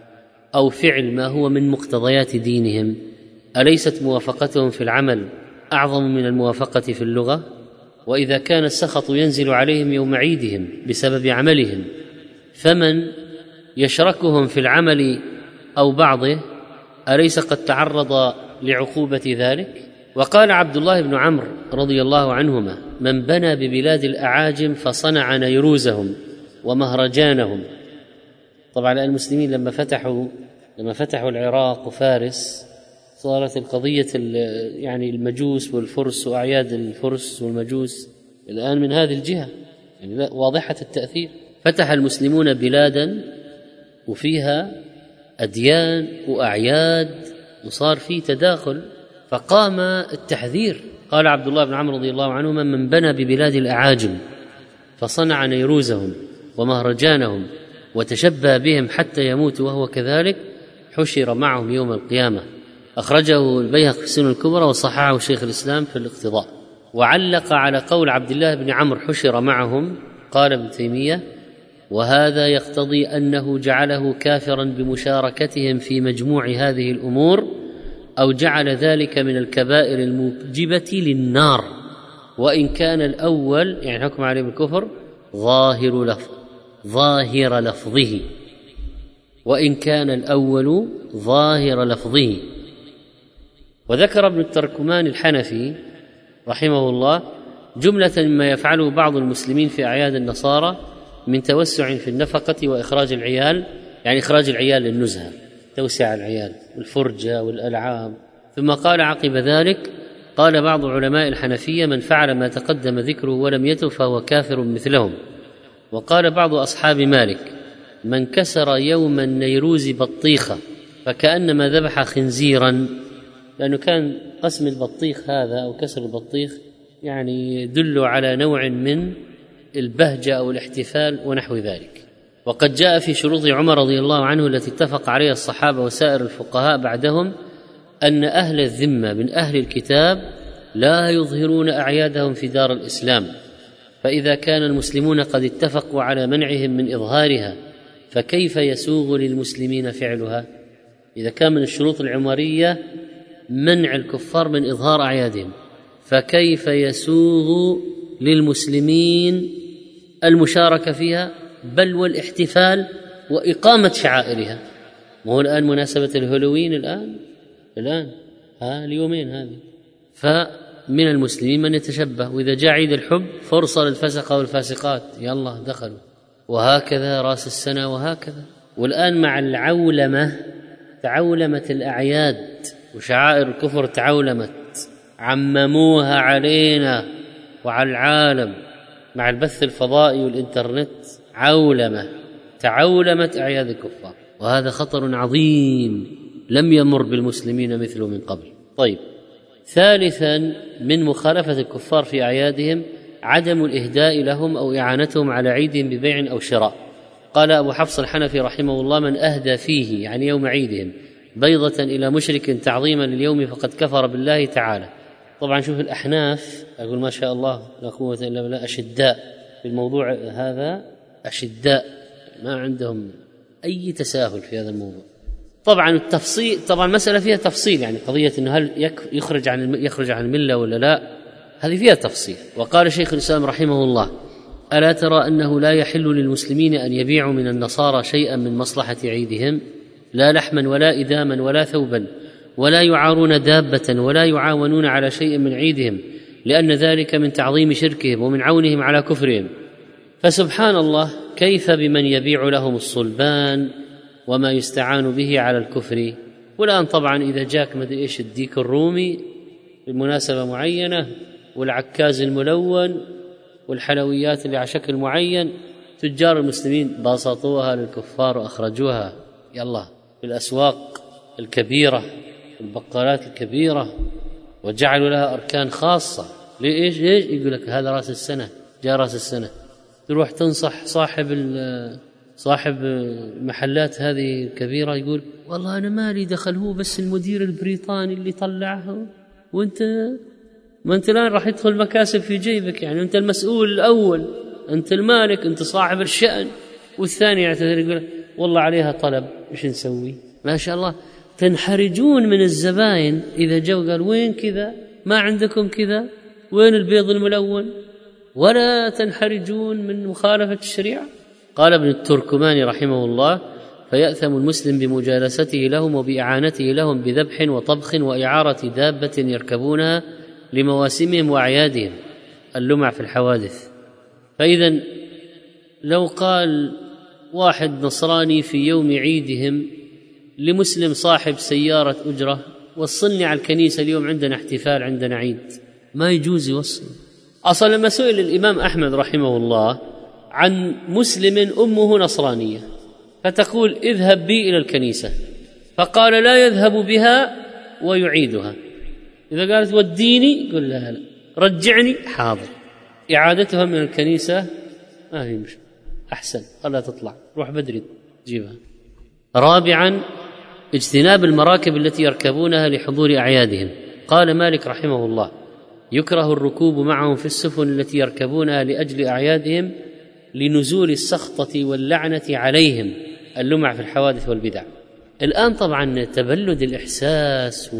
S2: أو فعل ما هو من مقتضيات دينهم، أليست موافقتهم في العمل أعظم من الموافقة في اللغة؟ وإذا كان السخط ينزل عليهم يوم عيدهم بسبب عملهم، فمن يشركهم في العمل أو بعضه أليس قد تعرض لعقوبة ذلك؟ وقال عبد الله بن عمرو رضي الله عنهما: من بنى ببلاد الأعاجم فصنع نيروزهم ومهرجانهم. طبعا المسلمين لما فتحوا لما فتحوا العراق وفارس صارت القضية يعني المجوس والفرس وأعياد الفرس والمجوس الآن من هذه الجهة، يعني واضحة التأثير. فتح المسلمون بلادا وفيها أديان وأعياد وصار في تداخل، فقام التحذير. قال عبد الله بن عمرو رضي الله عنهما: من بنى ببلاد الأعاجم فصنع نيروزهم ومهرجانهم وتشبه بهم حتى يموت وهو كذلك حشر معهم يوم القيامة. أخرجه البيهقي في السنن الكبرى وصححه شيخ الإسلام في الاقتضاء. وعلق على قول عبد الله بن عمرو حشر معهم، قال ابن تيمية: وهذا يقتضي أنه جعله كافرا بمشاركتهم في مجموع هذه الأمور، أو جعل ذلك من الكبائر الموجبة للنار، وإن كان الأول يعني حكم عليه بالكفر ظاهر لفظ ظاهر لفظه وإن كان الأول ظاهر لفظه. وذكر ابن التركمان الحنفي رحمه الله جملة مما يفعله بعض المسلمين في أعياد النصارى من توسع في النفقة وإخراج العيال، يعني إخراج العيال للنزهة، توسع العيال والفرجة والألعاب. ثم قال عقب ذلك: قال بعض علماء الحنفية: من فعل ما تقدم ذكره ولم يتب فهو كافر مثلهم. وقال بعض أصحاب مالك: من كسر يوم النيروز بطيخة فكأنما ذبح خنزيرا، لأنه كان قسم البطيخ هذا أو كسر البطيخ يعني يدل على نوع من البهجة أو الاحتفال ونحو ذلك. وقد جاء في شروط عمر رضي الله عنه التي اتفق عليها الصحابة وسائر الفقهاء بعدهم أن أهل الذمة من أهل الكتاب لا يظهرون أعيادهم في دار الإسلام، فإذا كان المسلمون قد اتفقوا على منعهم من إظهارها فكيف يسوغ للمسلمين فعلها؟ إذا كان من الشروط العمرية منع الكفار من إظهار أعيادهم، فكيف يسوغ للمسلمين المشاركة فيها بل والاحتفال وإقامة شعائرها؟ وهو الآن مناسبة الهالوين الآن الآن ها اليومين هذه، فمن المسلمين من يتشبه، وإذا جاء عيد الحب فرصة للفسقة والفاسقات يلا دخلوا، وهكذا رأس السنة وهكذا. والآن مع العولمة تعولمت الأعياد وشعائر الكفر تعولمت، عمموها علينا وعلى العالم مع البث الفضائي والإنترنت، عولمة تعولمت أعياد الكفار، وهذا خطر عظيم لم يمر بالمسلمين مثله من قبل. طيب، ثالثا من مخالفة الكفار في أعيادهم عدم الإهداء لهم أو إعانتهم على عيدهم ببيع أو شراء. قال أبو حفص الحنفي رحمه الله: من أهدى فيه يعني يوم عيدهم بيضة إلى مشرك تعظيما لليوم فقد كفر بالله تعالى. طبعا شوف الأحناف أقول ما شاء الله لا قوة إلا بالله أشداء في الموضوع هذا، أشداء ما عندهم أي تساهل في هذا الموضوع. طبعا التفصيل طبعا مسألة فيها تفصيل، يعني قضية إنه هل يخرج عن يخرج عن الملة ولا لا، هذه فيها تفصيل. وقال شيخ الإسلام رحمه الله: ألا ترى أنه لا يحل للمسلمين أن يبيعوا من النصارى شيئا من مصلحة عيدهم، لا لحما ولا إداما ولا ثوبا، ولا يعارون دابة ولا يعاونون على شيء من عيدهم، لأن ذلك من تعظيم شركهم ومن عونهم على كفرهم. فسبحان الله، كيف بمن يبيع لهم الصلبان وما يستعان به على الكفر؟ والآن طبعا إذا جاك مدري إيش الديك الرومي بمناسبة معينة والعكاز الملون والحلويات اللي على شكل معين، تجار المسلمين بسطوها للكفار وأخرجوها يلا في الأسواق الكبيرة البقالات الكبيرة وجعلوا لها أركان خاصة. ليش؟ ليش؟ يقول لك هذا رأس السنة، جاء رأس السنة، تروح تنصح صاحب صاحب المحلات هذه الكبيرة يقول والله أنا مالي دخل، هو بس المدير البريطاني اللي طلعه، وأنت ما أنت الآن راح يدخل مكاسب في جيبك، يعني أنت المسؤول الأول، أنت المالك، أنت صاحب الشأن. والثاني يعتذر يقول والله عليها طلب، إيش نسوي؟ ما شاء الله تنحرجون من الزباين إذا جو قال وين كذا، ما عندكم كذا، وين البيض الملون، ولا تنحرجون من مخالفة الشريعة. قال ابن التركماني رحمه الله: فيأثم المسلم بمجالسته لهم وبإعانته لهم بذبح وطبخ وإعارة دابة يركبونها لمواسمهم وأعيادهم، اللمع في الحوادث. فإذا لو قال واحد نصراني في يوم عيدهم لمسلم صاحب سيارة أجرة: وصلني على الكنيسة اليوم عندنا احتفال، عندنا عيد، ما يجوز يوصل. أصلا لما سئل الإمام أحمد رحمه الله عن مسلم أمه نصرانية فتقول: اذهب بي إلى الكنيسة، فقال: لا يذهب بها ويعيدها. إذا قالت وديني قل لها لا، رجعني حاضر، إعادتها من الكنيسة ما هي مشكلة، أحسن خلها تطلع، روح بدري تجيبها. رابعا: اجتناب المراكب التي يركبونها لحضور أعيادهم. قال مالك رحمه الله: يكره الركوب معهم في السفن التي يركبونها لأجل أعيادهم لنزول السخطة واللعنة عليهم، اللمع في الحوادث والبدع. الآن طبعا تبلد الإحساس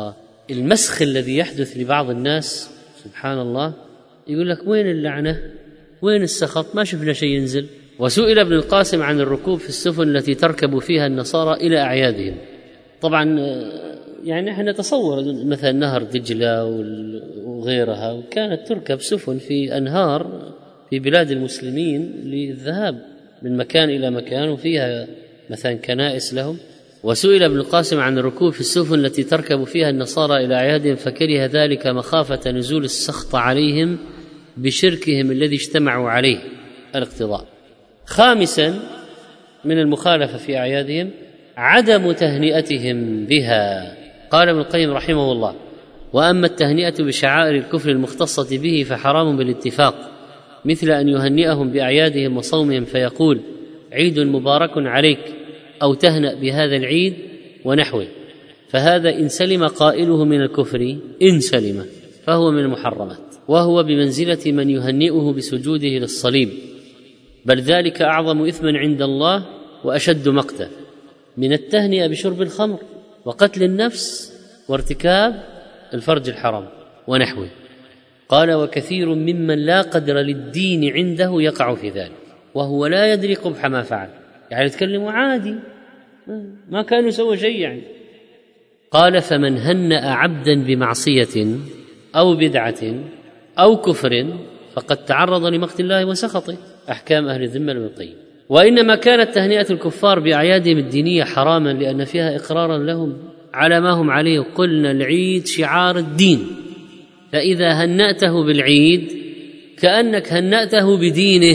S2: والمسخ الذي يحدث لبعض الناس، سبحان الله، يقول لك وين اللعنة، وين السخط، ما شفنا شيء ينزل. وسئل ابن القاسم عن الركوب في السفن التي تركب فيها النصارى إلى أعيادهم. طبعا يعني نحن نتصور مثلا نهر دجلة وغيرها، وكانت تركب سفن في أنهار في بلاد المسلمين للذهاب من مكان إلى مكان، وفيها مثلا كنائس لهم. وسئل ابن القاسم عن الركوب في السفن التي تركب فيها النصارى إلى أعيادهم، فكره ذلك مخافة نزول السخط عليهم بشركهم الذي اجتمعوا عليه، الاقتضاء. خامسا من المخالفة في أعيادهم عدم تهنئتهم بها. قال ابن القيم رحمه الله: وأما التهنئة بشعائر الكفر المختصة به فحرام بالاتفاق، مثل أن يهنئهم بأعيادهم وصومهم فيقول: عيد مبارك عليك، أو تهنأ بهذا العيد ونحوه، فهذا إن سلم قائله من الكفر إن سلم فهو من المحرمات، وهو بمنزلة من يهنئه بسجوده للصليب، بل ذلك أعظم إثما عند الله وأشد مقتا من التهنئة بشرب الخمر وقتل النفس وارتكاب الفرج الحرام ونحوه. قال: وكثير ممن لا قدر للدين عنده يقع في ذلك وهو لا يدري قبح ما فعل، يعني يتكلم عادي ما كانوا سوى شيء يعني. قال: فمن هنأ عبدا بمعصية أو بدعة أو كفر فقد تعرض لمقت الله وسخطه. أحكام أهل الذمة ابن القيم. وإنما كانت تهنئة الكفار بأعيادهم الدينية حراما لأن فيها إقرارا لهم على ما هم عليه. قلنا العيد شعار الدين، فإذا هنأته بالعيد كأنك هنأته بدينه،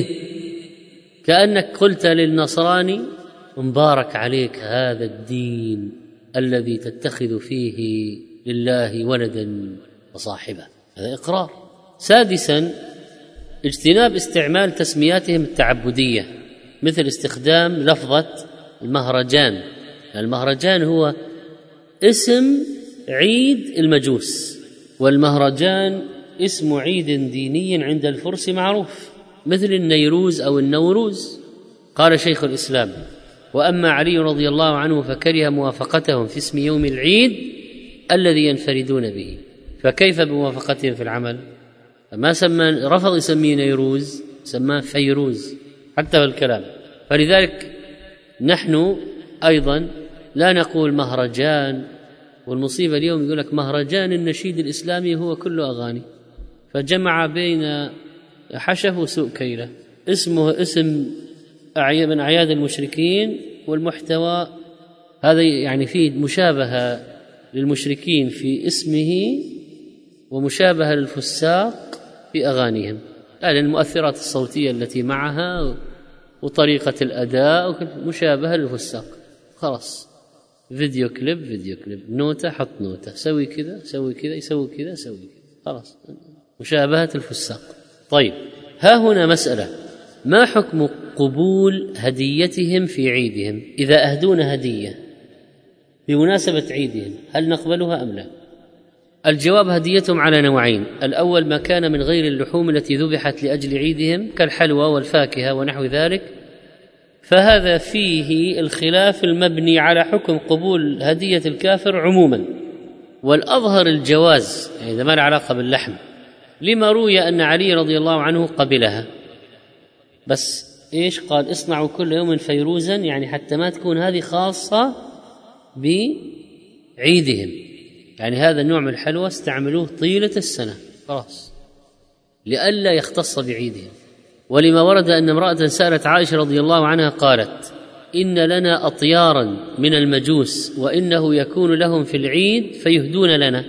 S2: كأنك قلت للنصراني: مبارك عليك هذا الدين الذي تتخذ فيه لله ولدا وصاحبه، هذا إقرار. سادسا اجتناب استعمال تسمياتهم التعبدية، مثل استخدام لفظة المهرجان. المهرجان هو اسم عيد المجوس، والمهرجان اسم عيد ديني عند الفرس معروف، مثل النيروز أو النوروز. قال شيخ الإسلام: وأما علي رضي الله عنه فكره موافقتهم في اسم يوم العيد الذي ينفردون به، فكيف بموافقتهم في العمل؟ فما سمى، رفض يسميه نيروز، سماه فيروز حتى في الكلام. فلذلك نحن أيضا لا نقول مهرجان. والمصيبة اليوم يقول لك مهرجان النشيد الإسلامي هو كله أغاني، فجمع بين حشف وسوء كيلة، اسمه اسم من أعياد المشركين، والمحتوى هذا يعني فيه مشابهة للمشركين في اسمه ومشابهة للفساق في أغانيهم، لأن المؤثرات الصوتية التي معها وطريقة الأداء مشابهة للفساق. خلاص فيديو كليب فيديو كليب، نوتة حط نوتة، سوي كذا سوي كذا، يسوي كذا سوي كذا، خلاص مشابهة الفساق. طيب، ها هنا مسألة: ما حكم قبول هديتهم في عيدهم؟ إذا أهدون هدية بمناسبة عيدهم هل نقبلها أم لا؟ الجواب: هديتهم على نوعين. الأول ما كان من غير اللحوم التي ذبحت لأجل عيدهم كالحلوى والفاكهة ونحو ذلك، فهذا فيه الخلاف المبني على حكم قبول هدية الكافر عموما، والأظهر الجواز، يعني إذا ما له علاقة باللحم، لما روي أن علي رضي الله عنه قبلها، بس إيش قال؟ اصنعوا كل يوم فيروزا، يعني حتى ما تكون هذه خاصة بعيدهم، يعني هذا النوع من الحلوى استعملوه طيلة السنة خلاص لئلا يختص بعيدهم. ولما ورد أن امرأة سألت عائشة رضي الله عنها قالت: إن لنا أطيارا من المجوس وإنه يكون لهم في العيد فيهدون لنا،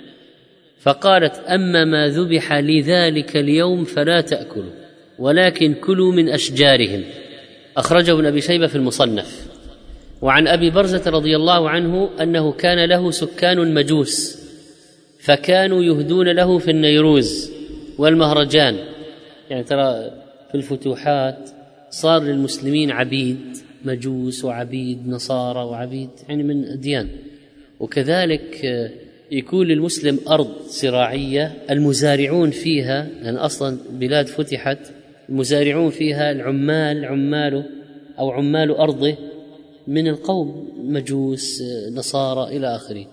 S2: فقالت: أما ما ذبح لذلك اليوم فلا تأكلوا ولكن كلوا من أشجارهم. أخرجه ابن أبي شيبة في المصنف. وعن أبي برزة رضي الله عنه أنه كان له سكان مجوس فكانوا يهدون له في النيروز والمهرجان، يعني ترى في الفتوحات صار للمسلمين عبيد مجوس وعبيد نصارى وعبيد يعني من أديان، وكذلك يكون للمسلم أرض زراعية المزارعون فيها، لأن يعني أصلا بلاد فتحت المزارعون فيها العمال عماله أو عمال أرضه من القوم مجوس نصارى إلى آخره،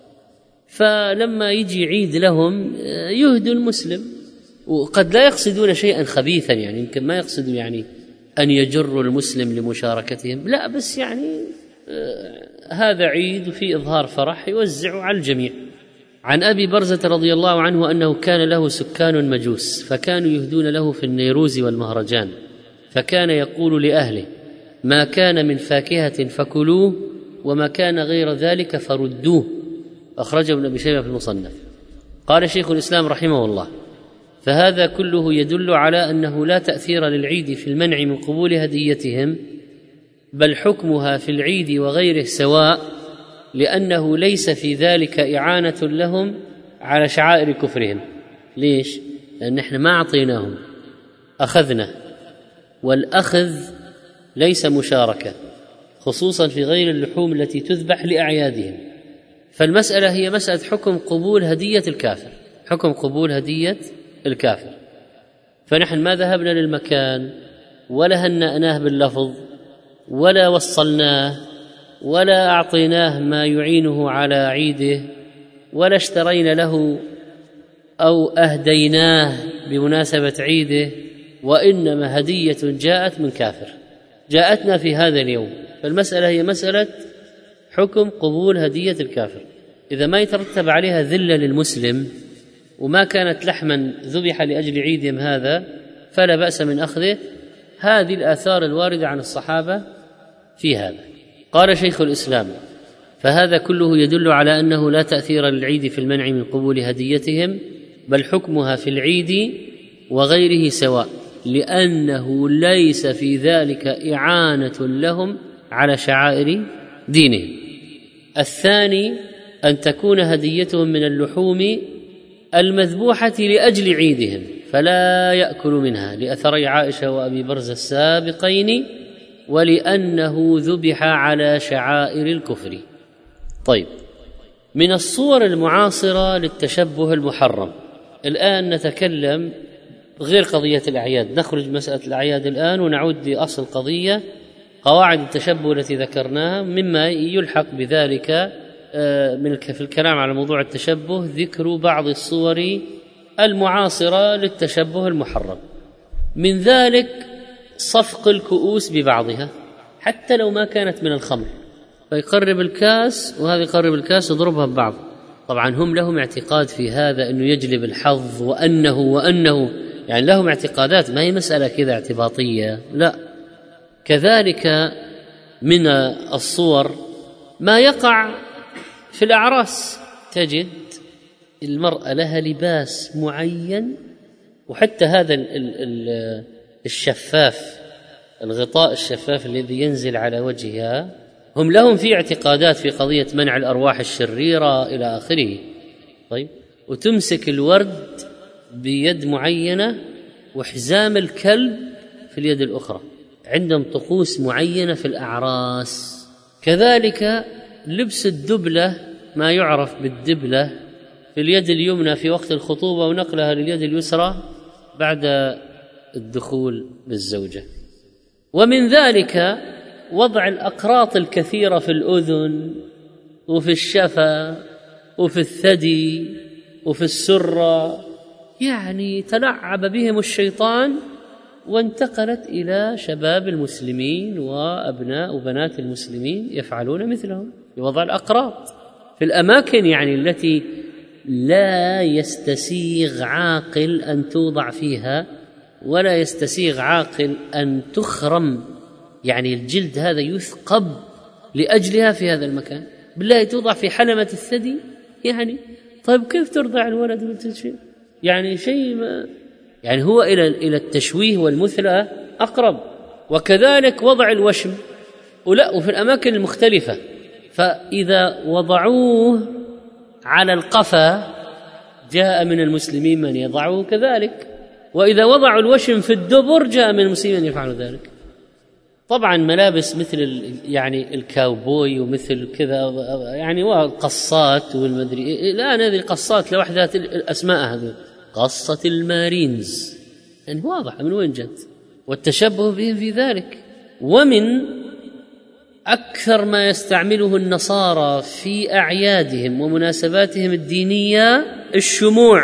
S2: فلما يجي عيد لهم يهدوا المسلم، وقد لا يقصدون شيئا خبيثا، يعني يمكن ما يقصدوا يعني أن يجروا المسلم لمشاركتهم، لا، بس يعني آه هذا عيد وفي إظهار فرح يوزع على الجميع. عن أبي برزة رضي الله عنه أنه كان له سكان مجوس فكانوا يهدون له في النيروز والمهرجان، فكان يقول لأهله: ما كان من فاكهة فكلوه وما كان غير ذلك فردوه. أخرجه ابن أبي شيبة في المصنف. قال شيخ الإسلام رحمه الله: فهذا كله يدل على أنه لا تأثير للعيد في المنع من قبول هديتهم، بل حكمها في العيد وغيره سواء، لأنه ليس في ذلك إعانة لهم على شعائر كفرهم. ليش؟ لأن احنا ما أعطيناهم، أخذنا، والأخذ ليس مشاركة، خصوصا في غير اللحوم التي تذبح لأعيادهم. فالمسألة هي مسألة حكم قبول هدية الكافر، حكم قبول هدية الكافر. فنحن ما ذهبنا للمكان ولا هنأناه باللفظ ولا وصلناه ولا أعطيناه ما يعينه على عيده ولا اشترينا له أو أهديناه بمناسبة عيده، وإنما هدية جاءت من كافر جاءتنا في هذا اليوم. فالمسألة هي مسألة حكم قبول هدية الكافر. إذا ما يترتب عليها ذلة للمسلم وما كانت لحما ذبح لأجل عيدهم هذا فلا بأس من أخذه. هذه الآثار الواردة عن الصحابة في هذا. قال شيخ الإسلام: فهذا كله يدل على أنه لا تأثير للعيد في المنع من قبول هديتهم، بل حكمها في العيد وغيره سواء، لأنه ليس في ذلك إعانة لهم على شعائر دينهم. الثاني أن تكون هديتهم من اللحوم المذبوحة لأجل عيدهم فلا يأكل منها، لأثري عائشة وأبي برزة السابقين، ولأنه ذبح على شعائر الكفر. طيب، من الصور المعاصرة للتشبه المحرم الآن نتكلم غير قضية الأعياد، نخرج مسألة الأعياد الآن ونعود لأصل قضية قواعد التشبه التي ذكرناها. مما يلحق بذلك من في الكلام على موضوع التشبه ذكر بعض الصور المعاصرة للتشبه المحرم. من ذلك صفق الكؤوس ببعضها حتى لو ما كانت من الخمر، فيقرب الكاس وهذا يقرب الكاس يضربها ببعض. طبعا هم لهم اعتقاد في هذا أنه يجلب الحظ وأنه وأنه يعني لهم اعتقادات، ما هي مسألة كذا اعتباطية، لا. كذلك من الصور ما يقع في الأعراس، تجد المرأة لها لباس معين، وحتى هذا الشفاف، الغطاء الشفاف الذي ينزل على وجهها، هم لهم في اعتقادات في قضية منع الأرواح الشريرة إلى آخره. طيب، وتمسك الورد بيد معينة وحزام الكلب في اليد الأخرى، عندهم طقوس معينة في الأعراس. كذلك لبس الدبلة، ما يعرف بالدبلة، في اليد اليمنى في وقت الخطوبة ونقلها لليد اليسرى بعد الدخول بالزوجة. ومن ذلك وضع الأقراط الكثيرة في الأذن وفي الشفة وفي الثدي وفي السرة، يعني تلعب بهم الشيطان، وانتقلت إلى شباب المسلمين وأبناء وبنات المسلمين يفعلون مثلهم بوضع الأقراط في الأماكن يعني التي لا يستسيغ عاقل أن توضع فيها، ولا يستسيغ عاقل أن تخرم، يعني الجلد هذا يثقب لأجلها في هذا المكان. بالله توضع في حلمة الثدي، يعني طيب كيف ترضع الولد والتشويه؟ يعني شيء ما يعني هو إلى إلى التشويه والمثلى أقرب. وكذلك وضع الوشم، ولا وفي الأماكن المختلفة، فإذا وضعوه على القفا جاء من المسلمين من يضعه كذلك، وإذا وضعوا الوشم في الدبر جاء من المسلمين يفعل ذلك. طبعا ملابس مثل يعني الكاوبوي ومثل كذا يعني والقصات والمدري الآن هذه القصات لوحدها الأسماء هذه قصة المارينز، يعني واضح من وين جت، والتشبه بهم في ذلك. ومن أكثر ما يستعمله النصارى في أعيادهم ومناسباتهم الدينية الشموع،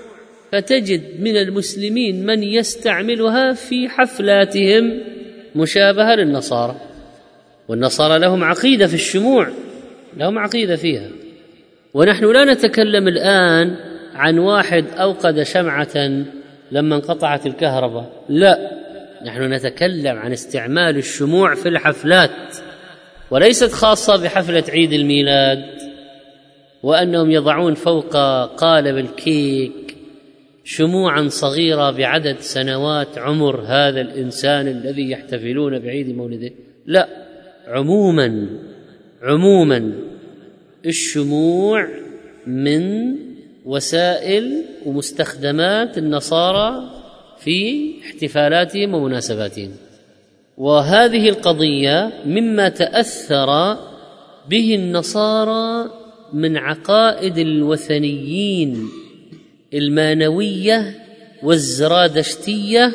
S2: فتجد من المسلمين من يستعملها في حفلاتهم مشابهة للنصارى، والنصارى لهم عقيدة في الشموع، لهم عقيدة فيها. ونحن لا نتكلم الآن عن واحد أوقد شمعة لما انقطعت الكهرباء، لا، نحن نتكلم عن استعمال الشموع في الحفلات، وليست خاصة بحفلة عيد الميلاد، وأنهم يضعون فوق قالب الكيك شموعا صغيرة بعدد سنوات عمر هذا الإنسان الذي يحتفلون بعيد مولده، لا، عموما عموما الشموع من وسائل ومستخدمات النصارى في احتفالاتهم ومناسباتهم. وهذه القضية مما تأثر به النصارى من عقائد الوثنيين المانوية والزرادشتية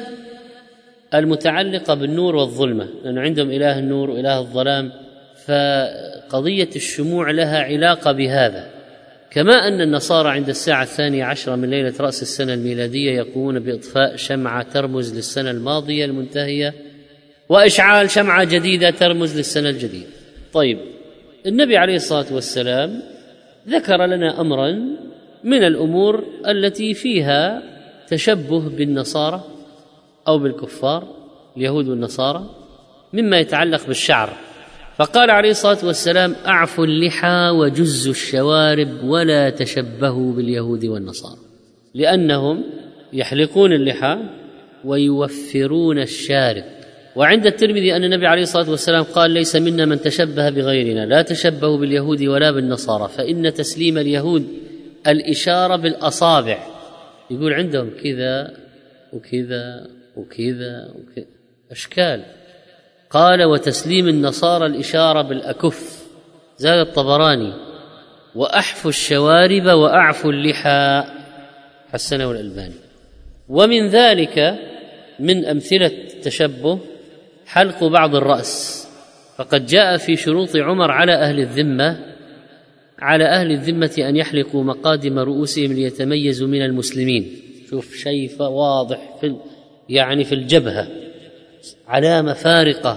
S2: المتعلقة بالنور والظلمة، لأن عندهم إله النور وإله الظلام، فقضية الشموع لها علاقة بهذا. كما أن النصارى عند الساعة الثانية عشرة من ليلة رأس السنة الميلادية يقومون بإطفاء شمعة ترمز للسنة الماضية المنتهية، وإشعال شمعة جديدة ترمز للسنة الجديدة. طيب، النبي عليه الصلاة والسلام ذكر لنا أمرا من الأمور التي فيها تشبه بالنصارى أو بالكفار اليهود والنصارى مما يتعلق بالشعر، فقال عليه الصلاة والسلام: أعفوا اللحى وجزوا الشوارب ولا تشبهوا باليهود والنصارى، لأنهم يحلقون اللحى ويوفرون الشارب. وعند الترمذي أن النبي عليه الصلاة والسلام قال: ليس منا من تشبه بغيرنا، لا تشبهوا باليهود ولا بالنصارى، فإن تسليم اليهود الإشارة بالأصابع، يقول عندهم كذا وكذا وكذا وكذا أشكال. قال: وتسليم النصارى الإشارة بالأكف، زاد الطبراني: وأحفوا الشوارب وأعفوا اللحى، حسنه الألباني. ومن ذلك من أمثلة التشبه حلق بعض الرأس، فقد جاء في شروط عمر على أهل الذمة على أهل الذمة أن يحلقوا مقادم رؤوسهم ليتميزوا من المسلمين. شوف شيء واضح في يعني في الجبهة، علامة فارقة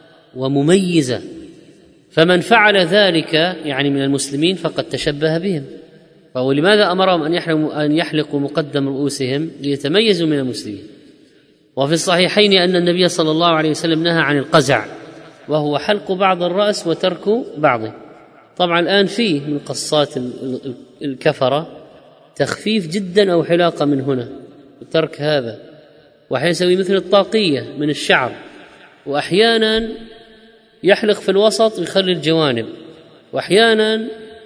S2: ومميزة، فمن فعل ذلك يعني من المسلمين فقد تشبه بهم. فهو لماذا أمرهم أن يحلقوا أن يحلقوا مقدم رؤوسهم؟ ليتميزوا من المسلمين. وفي الصحيحين أن النبي صلى الله عليه وسلم نهى عن القزع، وهو حلق بعض الرأس وترك بعضه. طبعا الآن فيه من قصات الكفرة تخفيف جدا أو حلاقة من هنا وترك هذا، وحيسوي مثل الطاقية من الشعر، وأحيانا يحلق في الوسط ويخلي الجوانب، وأحيانا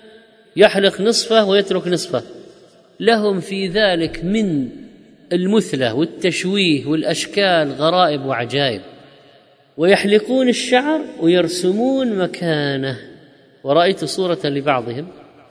S2: يحلق نصفه ويترك نصفه. لهم في ذلك من المثلة والتشويه والأشكال غرائب وعجائب. ويحلقون الشعر ويرسمون مكانه. ورأيت صورة لبعضهم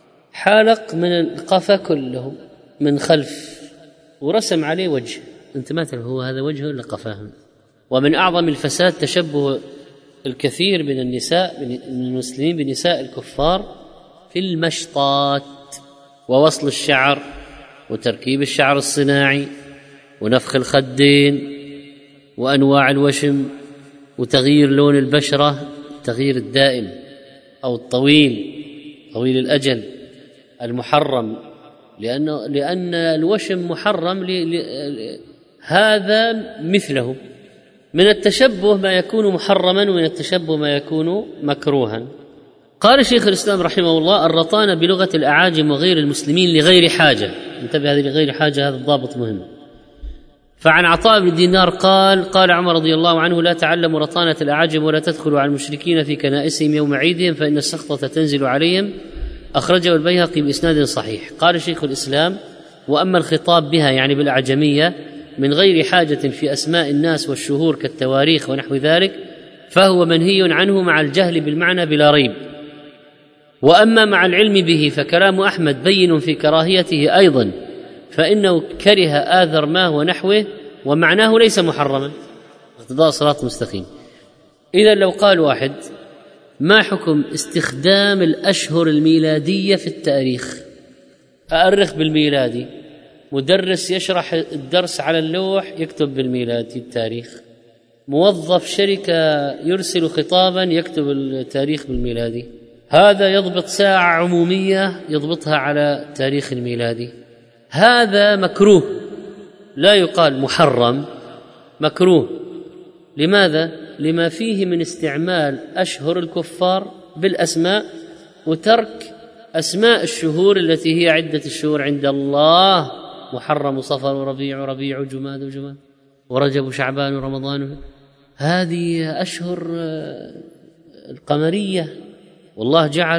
S2: حالق من القفا كله من خلف ورسم عليه وجه، انت ما تعرف هو هذا وجهه ولا قفاه. ومن أعظم الفساد تشبه الكثير من النساء من المسلمين بنساء الكفار في المشطات ووصل الشعر وتركيب الشعر الصناعي ونفخ الخدين وأنواع الوشم وتغيير لون البشرة، التغيير الدائم أو الطويل طويل الأجل المحرم، لأنه لأن الوشم محرم هذا مثله. من التشبه ما يكون محرما ومن التشبه ما يكون مكروها. قال شيخ الإسلام رحمه الله: الرطانة بلغة الأعاجم وغير المسلمين لغير حاجة. انتبه، هذه لغير حاجة، هذا الضابط مهم. فعن عطاء بن دينار قال: قال عمر رضي الله عنه: لا تعلموا رطانة الأعاجم ولا تدخلوا على المشركين في كنائسهم يوم عيدهم فإن السخطة تنزل عليهم. أخرجه البيهقي بإسناد صحيح. قال شيخ الإسلام: وأما الخطاب بها يعني بالأعجمية من غير حاجة في أسماء الناس والشهور كالتواريخ ونحو ذلك فهو منهي عنه مع الجهل بالمعنى بلا ريب. وأما مع العلم به فكلام أحمد بين في كراهيته أيضا، فإنه كره آذر ما ونحوه ومعناه ليس محرما، اقتضاء صراط مستقيم. إذا لو قال واحد: ما حكم استخدام الأشهر الميلادية في التاريخ؟ أأرخ بالميلادي، مدرس يشرح الدرس على اللوح يكتب بالميلادي التاريخ، موظف شركة يرسل خطابا يكتب التاريخ بالميلادي، هذا يضبط ساعة عمومية يضبطها على التاريخ الميلادي. هذا مكروه، لا يقال محرم، مكروه. لماذا؟ لما فيه من استعمال أشهر الكفار بالأسماء وترك أسماء الشهور التي هي عدة الشهور عند الله: محرم وصفر وربيع وربيع وجماد وجماد ورجب وشعبان ورمضان. هذه أشهر القمرية، والله جعل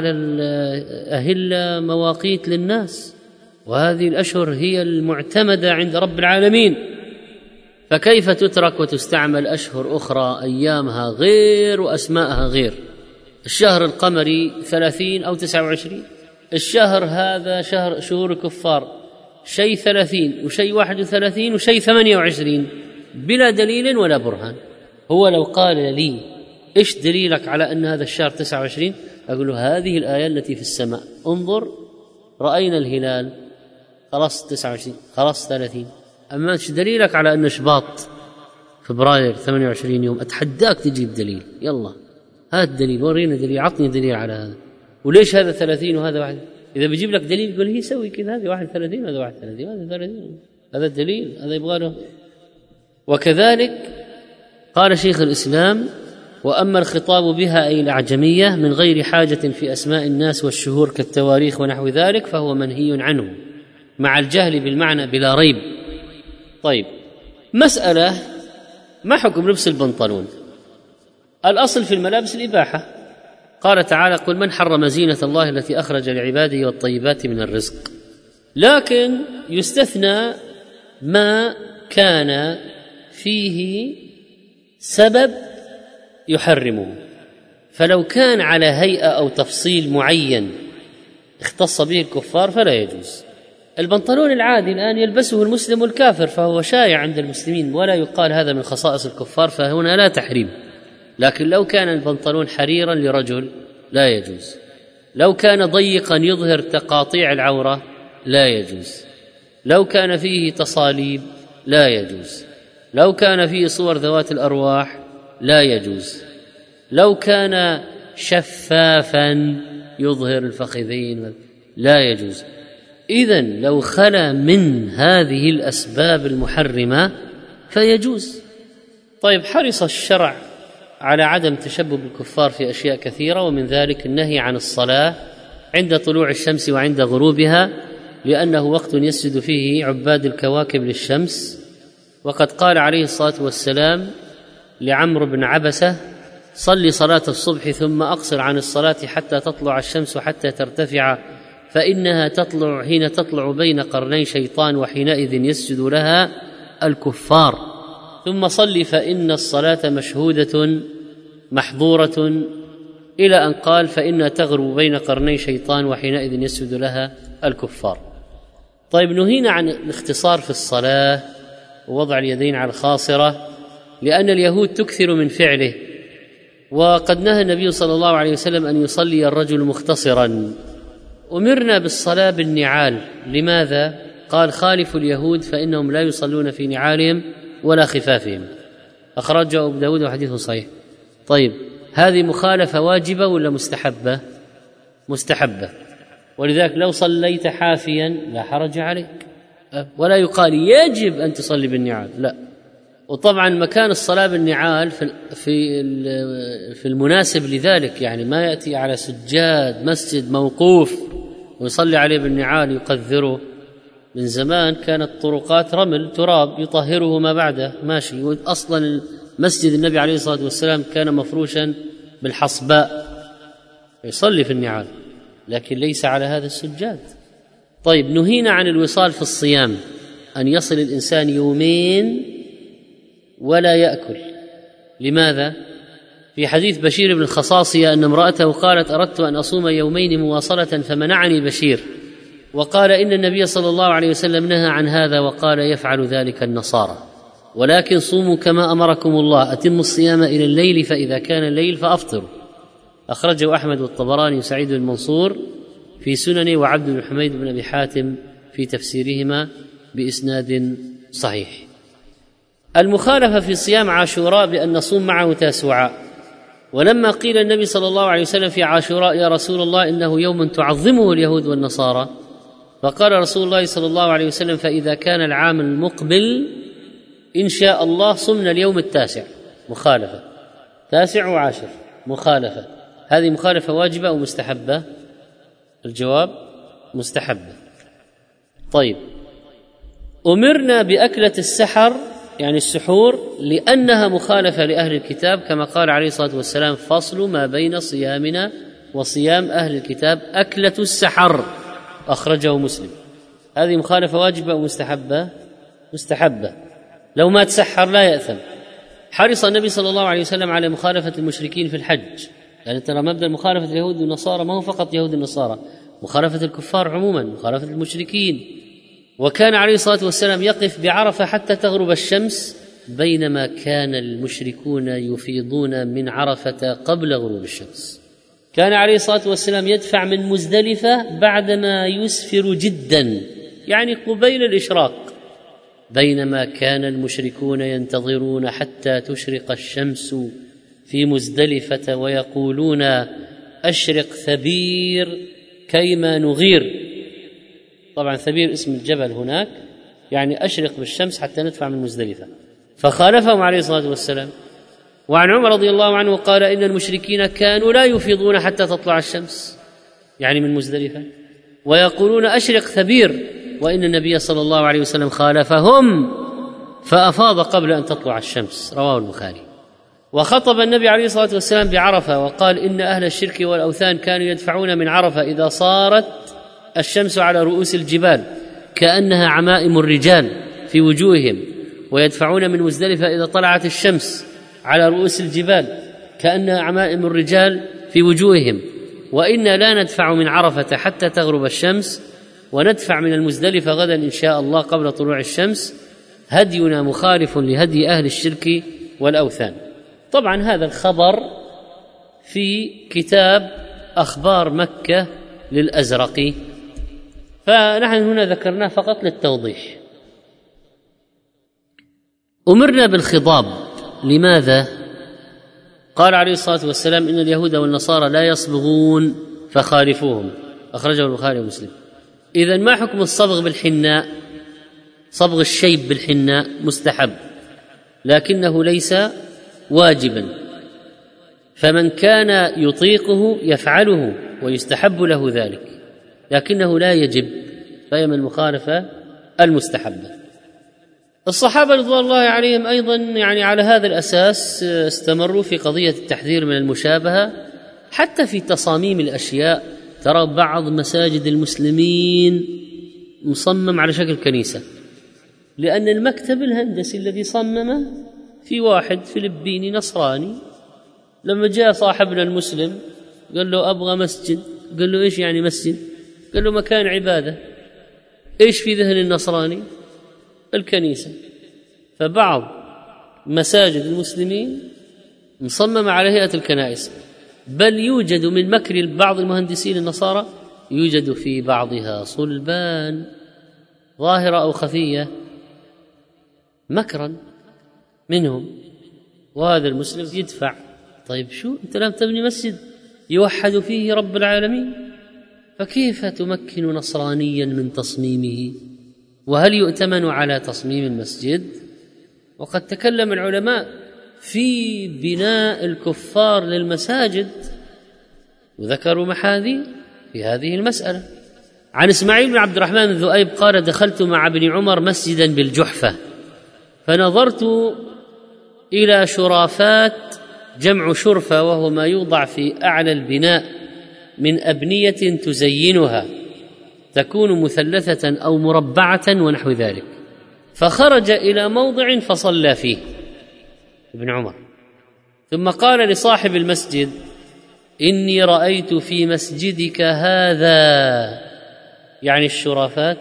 S2: الأهلة مواقيت للناس، وهذه الأشهر هي المعتمدة عند رب العالمين، فكيف تترك وتستعمل أشهر أخرى أيامها غير وأسماءها غير؟ الشهر القمري ثلاثين أو تسعة وعشرين، الشهر هذا شهر شهور الكفار شيء ثلاثين وشيء واحد وثلاثين وشيء ثمانية وعشرين بلا دليل ولا برهان. هو لو قال لي: إيش دليلك على أن هذا الشهر تسعة وعشرين؟ أقول له: هذه الآية التي في السماء، انظر رأينا الهلال، خلاص تسعة وعشرين، خلاص ثلاثين. أما إيش دليلك على أن شباط فبراير ثمانية وعشرين يوم؟ أتحداك تجيب دليل، يلا هات دليل، ورينا دليل، عطني دليل على هذا. وليش هذا ثلاثين وهذا واحد؟ إذا بيجيب لك دليل يقول هي سوي كذا، هذه واحد ثلاثين وهذا واحد ثلاثين وهذا ثلاثين، هذا الدليل، هذا يبغى له. وكذلك قال شيخ الإسلام: وأما الخطاب بها أي الأعجمية من غير حاجة في أسماء الناس والشهور كالتواريخ ونحو ذلك فهو منهي عنه مع الجهل بالمعنى بلا ريب. طيب، مسألة: ما حكم لبس البنطلون؟ الأصل في الملابس الإباحة. قال تعالى: قل من حرم زينة الله التي أخرج لعباده والطيبات من الرزق. لكن يستثنى ما كان فيه سبب يحرمه، فلو كان على هيئة أو تفصيل معين اختص به الكفار فلا يجوز. البنطلون العادي الآن يلبسه المسلم والكافر، فهو شائع عند المسلمين ولا يقال هذا من خصائص الكفار، فهنا لا تحريم. لكن لو كان البنطلون حريرا لرجل لا يجوز، لو كان ضيقا يظهر تقاطيع العورة لا يجوز، لو كان فيه تصاليب لا يجوز، لو كان فيه صور ذوات الأرواح لا يجوز، لو كان شفافا يظهر الفخذين لا يجوز. إذن لو خلا من هذه الأسباب المحرمة فيجوز. طيب، حرص الشرع على عدم تشبه بالكفار في أشياء كثيرة، ومن ذلك النهي عن الصلاة عند طلوع الشمس وعند غروبها، لأنه وقت يسجد فيه عباد الكواكب للشمس. وقد قال عليه الصلاة والسلام لعمرو بن عبسة: صل صلاة الصبح ثم أقصر عن الصلاة حتى تطلع الشمس حتى ترتفع، فإنها تطلع حين تطلع بين قرني شيطان وحينئذ يسجد لها الكفار، ثم صل فإن الصلاة مشهودة محظورة، إلى أن قال: فإنها تغرب بين قرني شيطان وحينئذ يسجد لها الكفار. طيب، نهينا عن الاختصار في الصلاة ووضع اليدين على الخاصرة لأن اليهود تكثر من فعله، وقد نهى النبي صلى الله عليه وسلم أن يصلي الرجل مختصرا. أمرنا بالصلاة بالنعال. لماذا؟ قال خالفوا اليهود فإنهم لا يصلون في نعالهم ولا خفافهم. أخرجه أبو داود وحديث صحيح. طيب، هذه مخالفة واجبة ولا مستحبة؟ مستحبة. ولذلك لو صليت حافيا لا حرج عليك، ولا يقال يجب أن تصلي بالنعال، لا. وطبعا مكان الصلاة بالنعال في في المناسب لذلك، يعني ما يأتي على سجاد مسجد موقوف ويصلي عليه بالنعال يقذره. من زمان كانت طرقات رمل تراب يطهره ما بعده ماشي، أصلا مسجد النبي عليه الصلاة والسلام كان مفروشا بالحصباء يصلي في النعال، لكن ليس على هذا السجاد. طيب، نهينا عن الوصال في الصيام، أن يصل الإنسان يومين ولا يأكل. لماذا؟ في حديث بشير بن الخصاصية أن امرأته قالت أردت أن أصوم يومين مواصلة فمنعني بشير، وقال إن النبي صلى الله عليه وسلم نهى عن هذا وقال يفعل ذلك النصارى، ولكن صوموا كما أمركم الله، أتموا الصيام إلى الليل فإذا كان الليل فأفطروا. أخرجه أحمد والطبراني وسعيد بن منصور في سننه وعبد بن حميد بن أبي حاتم في تفسيرهما بإسناد صحيح. المخالفة في صيام عاشوراء بأن نصوم معه تاسوعاء. ولما قيل النبي صلى الله عليه وسلم في عاشوراء يا رسول الله إنه يوم تعظمه اليهود والنصارى، فقال رسول الله صلى الله عليه وسلم فإذا كان العام المقبل إن شاء الله صمنا اليوم التاسع. مخالفة، تاسع وعاشر مخالفة. هذه مخالفة واجبة أو مستحبة؟ الجواب مستحبة. طيب، أمرنا بأكلة السحر يعني السحور لأنها مخالفة لأهل الكتاب، كما قال عليه الصلاة والسلام فصل ما بين صيامنا وصيام أهل الكتاب أكلة السحر. أخرجه مسلم. هذه مخالفة واجبة أو مستحبة؟ مستحبة. لو ما تسحر لا يأثم. حرص النبي صلى الله عليه وسلم على مخالفة المشركين في الحج، يعني ترى مبدأ مخالفة اليهود والنصارى ما هو فقط يهود النصارى، مخالفة الكفار عموما، مخالفة المشركين. وكان عليه الصلاة والسلام يقف بعرفة حتى تغرب الشمس، بينما كان المشركون يفيضون من عرفة قبل غروب الشمس. كان عليه الصلاة والسلام يدفع من مزدلفة بعدما يسفر جدا، يعني قبيل الإشراق، بينما كان المشركون ينتظرون حتى تشرق الشمس في مزدلفة ويقولون أشرق ثبير كيما نغير. طبعا ثبير اسم الجبل هناك، يعني أشرق بالشمس حتى ندفع من مزدلفة، فخالفهم عليه الصلاة والسلام. وعن عمر رضي الله عنه قال إن المشركين كانوا لا يفيضون حتى تطلع الشمس، يعني من مزدلفة، ويقولون أشرق ثبير، وإن النبي صلى الله عليه وسلم خالفهم فأفاض قبل أن تطلع الشمس. رواه البخاري. وخطب النبي عليه الصلاة والسلام بعرفة وقال إن أهل الشرك والأوثان كانوا يدفعون من عرفة إذا صارت الشمس على رؤوس الجبال كأنها عمائم الرجال في وجوههم، ويدفعون من مزدلفة إذا طلعت الشمس على رؤوس الجبال كأنها عمائم الرجال في وجوههم، وإنا لا ندفع من عرفة حتى تغرب الشمس، وندفع من المزدلفة غدا إن شاء الله قبل طلوع الشمس. هدينا مخالف لهدي أهل الشرك والأوثان. طبعا هذا الخبر في كتاب أخبار مكة للأزرقي، فنحن هنا ذكرناه فقط للتوضيح. أمرنا بالخضاب. لماذا؟ قال عليه الصلاة والسلام إن اليهود والنصارى لا يصبغون فخالفوهم. أخرجه البخاري ومسلم. إذن ما حكم الصبغ بالحناء؟ صبغ الشيب بالحناء مستحب لكنه ليس واجبا، فمن كان يطيقه يفعله ويستحب له ذلك، لكنه لا يجب، فهي من المخالفة المستحبة. الصحابة رضوان الله عليهم أيضا يعني على هذا الأساس استمروا في قضية التحذير من المشابهة، حتى في تصاميم الأشياء. ترى بعض مساجد المسلمين مصمم على شكل كنيسة، لأن المكتب الهندسي الذي صممه في واحد فلبيني نصراني، لما جاء صاحبنا المسلم قال له أبغى مسجد، قال له إيش يعني مسجد؟ قال له مكان عبادة. إيش في ذهن النصراني؟ الكنيسة. فبعض مساجد المسلمين مصممة على هيئة الكنائس، بل يوجد من مكر بعض المهندسين النصارى يوجد في بعضها صلبان ظاهرة أو خفية مكرا منهم، وهذا المسلم يدفع. طيب شو أنت لم تبني مسجد يوحد فيه رب العالمين، فكيف تمكن نصرانيا من تصميمه؟ وهل يؤتمن على تصميم المسجد؟ وقد تكلم العلماء في بناء الكفار للمساجد وذكروا محاذير في هذه المسألة. عن إسماعيل بن عبد الرحمن بن ذؤيب قال: دخلت مع ابن عمر مسجدا بالجحفة فنظرت إلى شرافات، جمع شرفة وهو ما يوضع في أعلى البناء من أبنية تزينها، تكون مثلثة أو مربعة ونحو ذلك، فخرج إلى موضع فصلى فيه ابن عمر، ثم قال لصاحب المسجد: إني رأيت في مسجدك هذا، يعني الشرافات،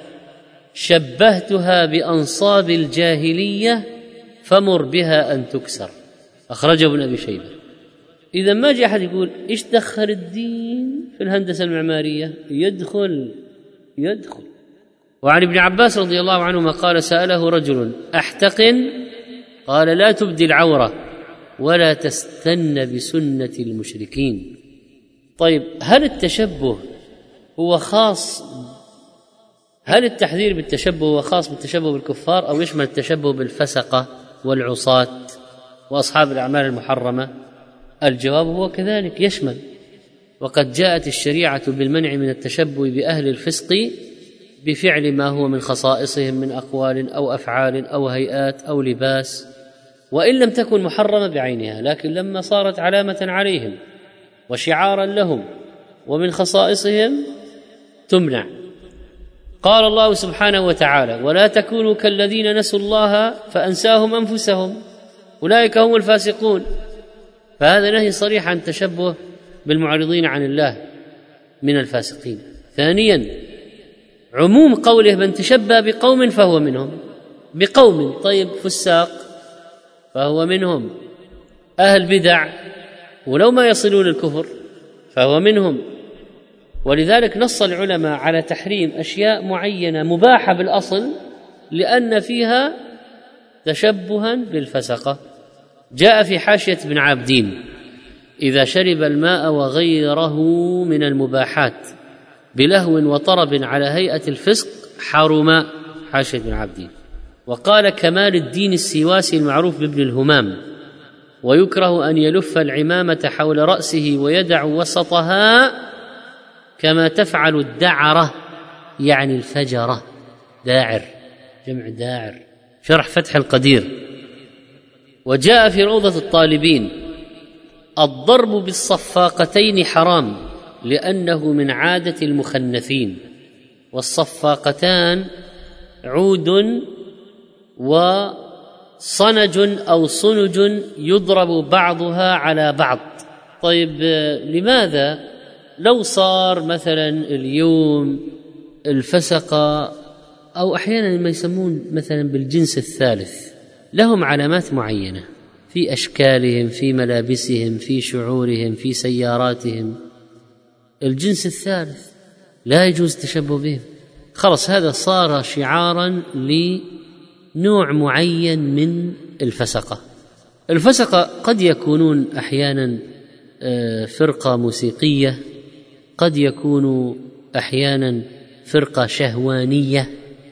S2: شبهتها بأنصاب الجاهلية فمر بها أن تكسر. أخرجه ابن أبي شيبة. إذا ما جاء أحد يقول إيش دخل الدين في الهندسة المعمارية؟ يدخل يدخل. وعن ابن عباس رضي الله عنهما قال: سأله رجل: أحتقن؟ قال: لا تبدي العورة ولا تستن بسنة المشركين. طيب، هل التشبه هو خاص هل التحذير بالتشبه هو خاص بالتشبه بالكفار أو يشمل التشبه بالفسقة والعصاة وأصحاب الأعمال المحرمة؟ الجواب هو كذلك، يشمل. وقد جاءت الشريعة بالمنع من التشبه بأهل الفسق بفعل ما هو من خصائصهم من أقوال أو أفعال أو هيئات أو لباس، وإن لم تكن محرمة بعينها، لكن لما صارت علامة عليهم وشعارا لهم ومن خصائصهم تمنع. قال الله سبحانه وتعالى: ولا تكونوا كالذين نسوا الله فأنساهم أنفسهم أولئك هم الفاسقون. فهذا نهي صريح عن التشبه بالمعرضين عن الله من الفاسقين. ثانيا، عموم قوله: من تشبه بقوم فهو منهم. بقوم، طيب فساق فهو منهم، أهل بدع ولو ما يصلون الكفر فهو منهم. ولذلك نص العلماء على تحريم أشياء معينة مباحة بالأصل لأن فيها تشبها بالفسقة. جاء في حاشية ابن عابدين: إذا شرب الماء وغيره من المباحات بلهو وطرب على هيئة الفسق حرم. حاشية ابن عابدين. وقال كمال الدين السواسي المعروف بابن الهمام: ويكره أن يلف العمامة حول رأسه ويدع وسطها كما تفعل الدعرة، يعني الفجرة، داعر، جمع داعر، شرح فتح القدير. وجاء في روضة الطالبين: الضرب بالصفاقتين حرام لأنه من عادة المخنثين، والصفاقتان عود وصنج أو صنج يضرب بعضها على بعض. طيب، لماذا لو صار مثلا اليوم الفسقة أو أحيانا ما يسمون مثلا بالجنس الثالث لهم علامات معينة في أشكالهم، في ملابسهم، في شعورهم، في سياراتهم، الجنس الثالث لا يجوز التشبه بهم، خلص هذا صار شعارا لنوع معين من الفسقة. الفسقة قد يكونون أحيانا فرقة موسيقية، قد يكونوا أحيانا فرقة شهوانية،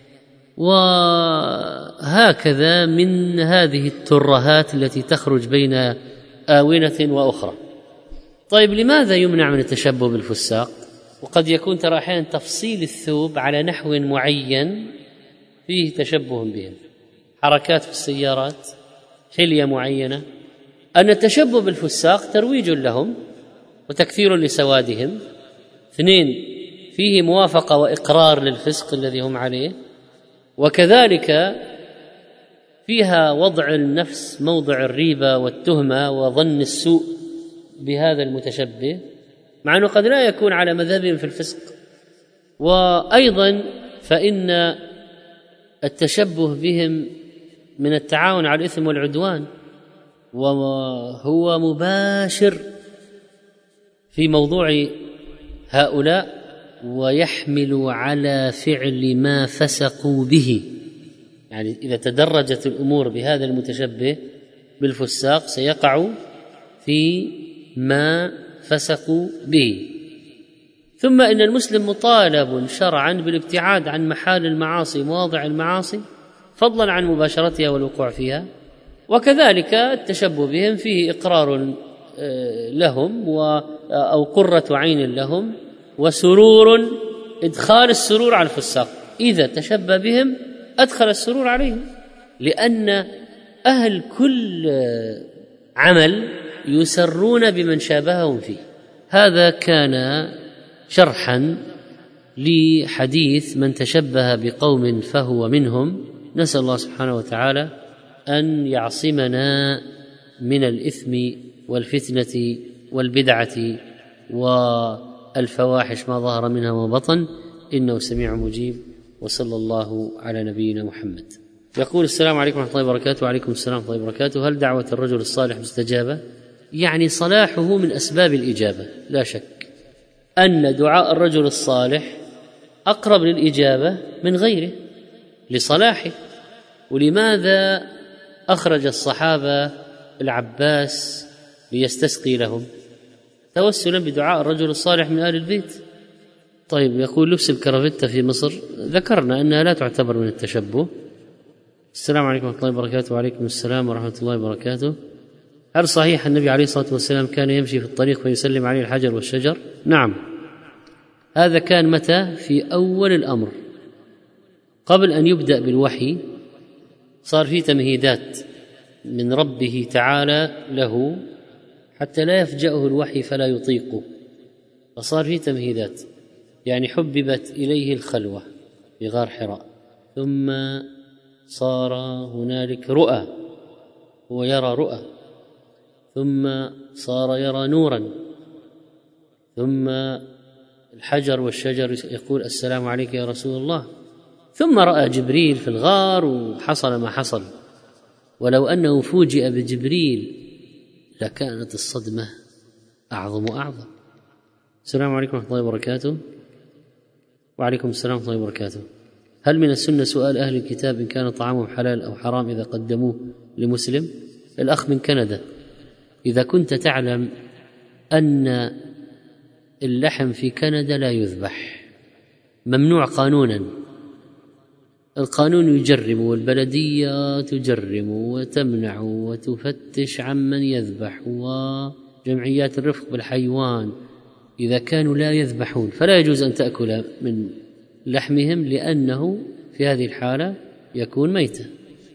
S2: وهكذا من هذه الترهات التي تخرج بين آونة وأخرى. طيب، لماذا يمنع من التشبه بالفساق؟ وقد يكون ترى أحيانا تفصيل الثوب على نحو معين فيه تشبه بهم، حركات في السيارات، حلية معينة. أن التشبه بالفساق ترويج لهم وتكثير لسوادهم. اثنين، فيه موافقة وإقرار للفسق الذي هم عليه، وكذلك فيها وضع النفس موضع الريبة والتهمة وظن السوء بهذا المتشبه، مع أنه قد لا يكون على مذهبهم في الفسق. وأيضا فإن التشبه بهم من التعاون على الإثم والعدوان، وهو مباشر في موضوع هؤلاء ويحمل على فعل ما فسقوا به. يعني إذا تدرجت الأمور بهذا المتشبه بالفساق سيقع في ما فسقوا به. ثم إن المسلم مطالب شرعا بالابتعاد عن محال المعاصي مواضع المعاصي فضلا عن مباشرتها والوقوع فيها، وكذلك التشبه بهم فيه إقرار لهم أو قرة عين لهم وسرور، إدخال السرور على الفساق. إذا تشبه بهم أدخل السرور عليهم، لأن أهل كل عمل يسرون بمن شابههم فيه. هذا كان شرحا لحديث من تشبه بقوم فهو منهم. نسأل الله سبحانه وتعالى أن يعصمنا من الإثم والفتنة والبدعة والفواحش ما ظهر منها وما بطن، إنه سميع مجيب. وصلى الله على نبينا محمد. يقول: السلام عليكم ورحمة الله وبركاته. وعليكم السلام ورحمة الله وبركاته. هل دعوة الرجل الصالح مستجابة؟ يعني صلاحه من أسباب الإجابة، لا شك أن دعاء الرجل الصالح أقرب للإجابة من غيره لصلاحه. ولماذا أخرج الصحابة العباس ليستسقي لهم؟ توسلا بدعاء الرجل الصالح من آل البيت. طيب، يقول: لبس الكرافتة في مصر ذكرنا أنها لا تعتبر من التشبه. السلام عليكم ورحمة الله وبركاته. وعليكم السلام ورحمة الله وبركاته. هل صحيح النبي عليه الصلاة والسلام كان يمشي في الطريق فيسلم عليه الحجر والشجر؟ نعم، هذا كان متى؟ في أول الأمر، قبل أن يبدأ بالوحي صار في تمهيدات من ربه تعالى له حتى لا يفجأه الوحي فلا يطيقه، فصار في تمهيدات. يعني حببت إليه الخلوة في غار حراء، ثم صار هنالك رؤى، هو يرى رؤى، ثم صار يرى نورا، ثم الحجر والشجر يقول: السلام عليك يا رسول الله، ثم رأى جبريل في الغار وحصل ما حصل. ولو أنه فوجئ بجبريل لكانت الصدمة أعظم وأعظم. السلام عليكم ورحمة الله وبركاته. وعليكم السلام ورحمة الله وبركاته. هل من السنة سؤال أهل الكتاب إن كان طعامهم حلال أو حرام إذا قدموه لمسلم؟ الأخ من كندا، إذا كنت تعلم أن اللحم في كندا لا يذبح، ممنوع قانونا، القانون يجرم والبلدية تجرم وتمنع وتفتش عمن يذبح، وجمعيات الرفق بالحيوان إذا كانوا لا يذبحون فلا يجوز أن تأكل من لحمهم، لأنه في هذه الحالة يكون ميتا.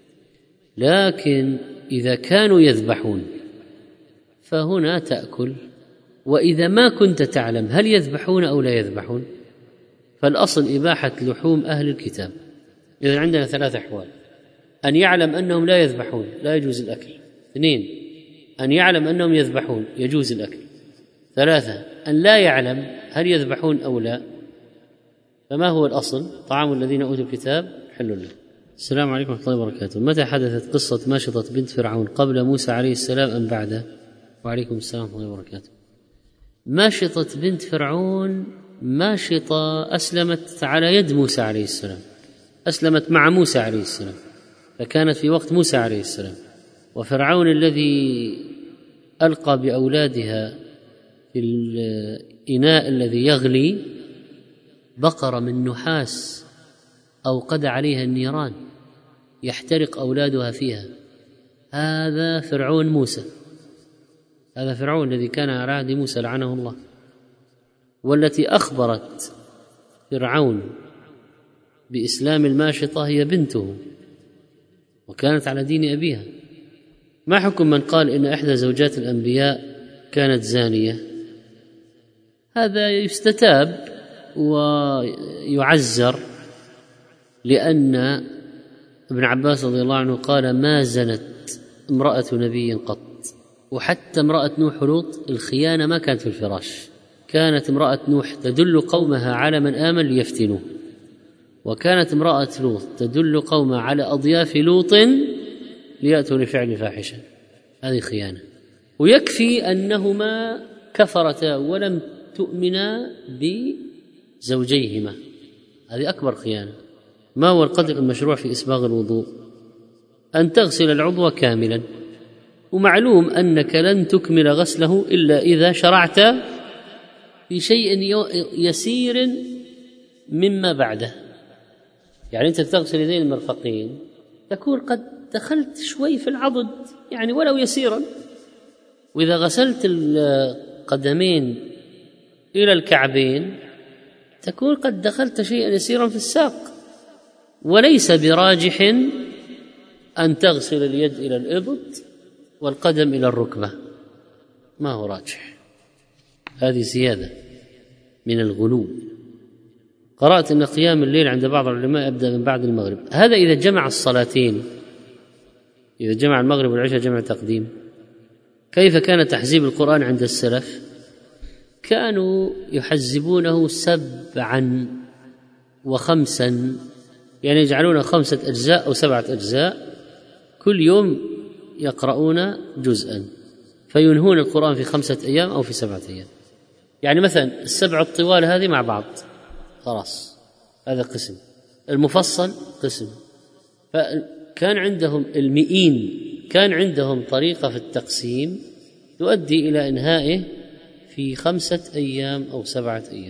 S2: لكن إذا كانوا يذبحون فهنا تأكل. وإذا ما كنت تعلم هل يذبحون أو لا يذبحون، فالأصل إباحة لحوم أهل الكتاب. إذن عندنا ثلاث أحوال: أن يعلم أنهم لا يذبحون لا يجوز الأكل، اثنين أن يعلم أنهم يذبحون يجوز الأكل، ثلاثة أن لا يعلم هل يذبحون أو لا. فما هو الأصل؟ طعام الذين أوتوا الكتاب حل له. السلام عليكم ورحمة الله وبركاته. متى حدثت قصة ماشطة بنت فرعون، قبل موسى عليه السلام أم بعده؟ وعليكم السلام ورحمة الله وبركاته. ماشطة بنت فرعون ماشطة أسلمت على يد موسى عليه السلام، أسلمت مع موسى عليه السلام، فكانت في وقت موسى عليه السلام. وفرعون الذي ألقى بأولادها في الإناء الذي يغلي بقرة من نحاس أوقد عليها النيران يحترق أولادها فيها، هذا فرعون موسى، هذا فرعون الذي كان على عهد موسى لعنه الله. والتي أخبرت فرعون بإسلام الماشطة هي بنته، وكانت على دين أبيها. ما حكم من قال إن إحدى زوجات الأنبياء كانت زانية؟ هذا يستتاب ويعزر، لأن ابن عباس رضي الله عنه قال: ما زنت امرأة نبي قط. وحتى امرأة نوح ولوط الخيانة ما كانت في الفراش، كانت امرأة نوح تدل قومها على من آمن ليفتنوه، وكانت امرأة لوط تدل قومها على أضياف لوط ليأتوا لفعل فاحشة. هذه خيانة. ويكفي أنهما كفرتا ولم تؤمنا بزوجيهما، هذه أكبر خيانة. ما هو القدر المشروع في إسباغ الوضوء؟ أن تغسل العضو كاملا، ومعلوم أنك لن تكمل غسله إلا إذا شرعت في شيء يسير مما بعده. يعني أنت تغسل يدين المرفقين تكون قد دخلت شوي في العضد، يعني ولو يسيرا. وإذا غسلت القدمين إلى الكعبين تكون قد دخلت شيئا يسيرا في الساق. وليس براجح أن تغسل اليد إلى الإبط والقدم إلى الركبة، ما هو راجح، هذه زيادة من الغلو. قرأت أن قيام الليل عند بعض العلماء يبدأ من بعد المغرب، هذا إذا جمع الصلاتين، إذا جمع المغرب والعشاء جمع تقديم. كيف كان تحزيب القرآن عند السلف؟ كانوا يحزبونه سبعا وخمسا، يعني يجعلون خمسة أجزاء أو سبعة أجزاء، كل يوم يقرؤون جزءا، فينهون القرآن في خمسة أيام أو في سبعة أيام. يعني مثلا السبع الطوال هذه مع بعض خلاص، هذا قسم، المفصل قسم. فكان عندهم المئين، كان عندهم طريقة في التقسيم تؤدي إلى إنهائه في خمسة أيام أو سبعة أيام.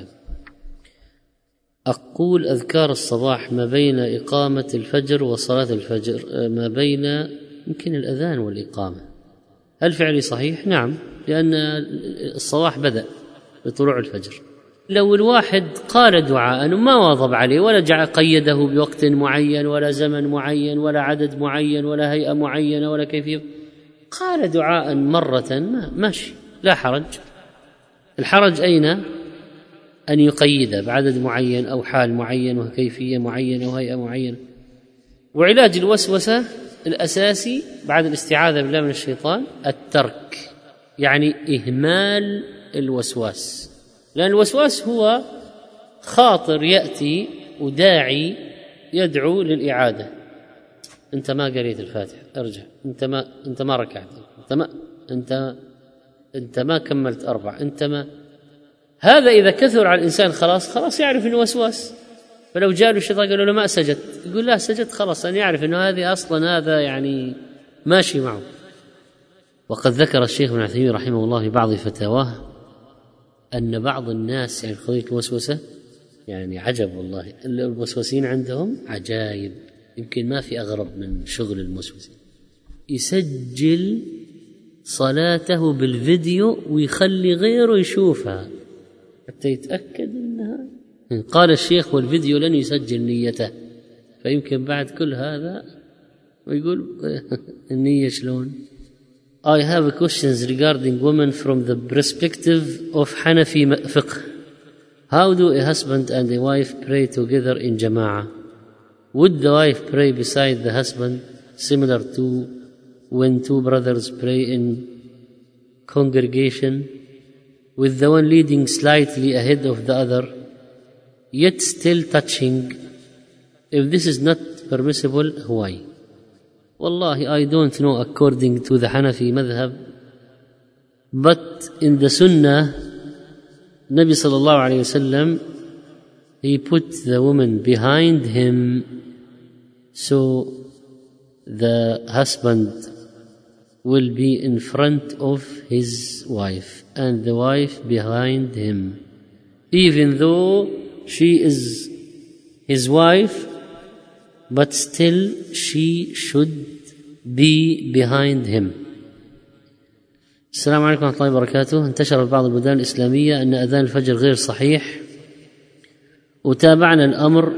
S2: أقول أذكار الصباح ما بين إقامة الفجر وصلاة الفجر، ما بين يمكن الأذان والإقامة، هل فعلي صحيح؟ نعم، لأن الصباح بدأ بطلوع الفجر. لو الواحد قال دعاء وما واظب عليه ولا جعل قيده بوقت معين ولا زمن معين ولا عدد معين ولا هيئة معينة ولا كيفية، قال دعاء مرة ما ماشي، لا حرج. الحرج أين؟ أن يقيد بعدد معين أو حال معين وكيفية معينة وهيئة معينة. وعلاج الوسوسة الأساسي بعد الاستعاذة بالله من الشيطان الترك، يعني إهمال الوسواس، لأن الوسواس هو خاطر يأتي وداعي يدعو للإعادة. أنت ما قريت الفاتحة، ارجع، أنت ما أنت ما ركعت، أنت ما أنت أنت ما كملت أربع، أنت ما. هذا إذا كثر على الإنسان خلاص خلاص يعرف إنه وسواس. فلو جاء له الشيطان قال له ما سجدت، يقول لا سجدت، خلاص أنا يعرف إنه هذه أصلا هذا يعني ماشي معه. وقد ذكر الشيخ ابن عثيمين رحمه الله في بعض فتاواه أن بعض الناس، يعني قضية الوسوسة يعني عجب والله، الوسوسين عندهم عجائب، يمكن ما في أغرب من شغل الموسوسين. يسجل صلاته بالفيديو ويخلي غيره يشوفها حتى يتأكد أنها. قال الشيخ والفيديو لن يسجل نيته، فيمكن بعد كل هذا ويقول النية شلون. I have questions regarding women from the perspective of Hanafi fiqh. How do a husband and a wife pray together in jama'ah? Would the wife pray beside the husband, similar to when two brothers pray in congregation, with the one leading slightly ahead of the other, yet still touching? If this is not permissible, why? Wallahi, I don't know according to the Hanafi madhab, but in the Sunnah, Nabi sallallahu alayhi wa sallam, he put the woman behind him, so the husband will be in front of his wife and the wife behind him, even though she is his wife, but still she should be behind him. السلام عليكم ورحمة الله وبركاته. انتشر في بعض البلدان الإسلامية أن أذان الفجر غير صحيح، وتابعنا الأمر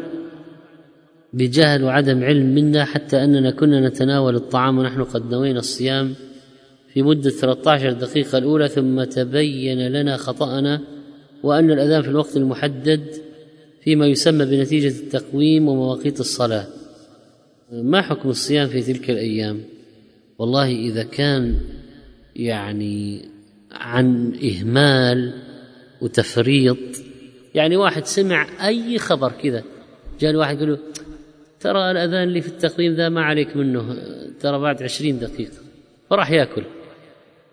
S2: بجهل وعدم علم منا، حتى أننا كنا نتناول الطعام ونحن قد نوينا الصيام في مدة ثلاثة عشر دقيقة الأولى، ثم تبين لنا خطأنا وأن الأذان في الوقت المحدد فيما يسمى بنتيجة التقويم ومواقيت الصلاة. ما حكم الصيام في تلك الأيام؟ والله إذا كان يعني عن إهمال وتفريط، يعني واحد سمع أي خبر كذا، جاء الواحد يقول له ترى الأذان اللي في التقويم ذا ما عليك منه، ترى بعد عشرين دقيقة، فراح يأكل.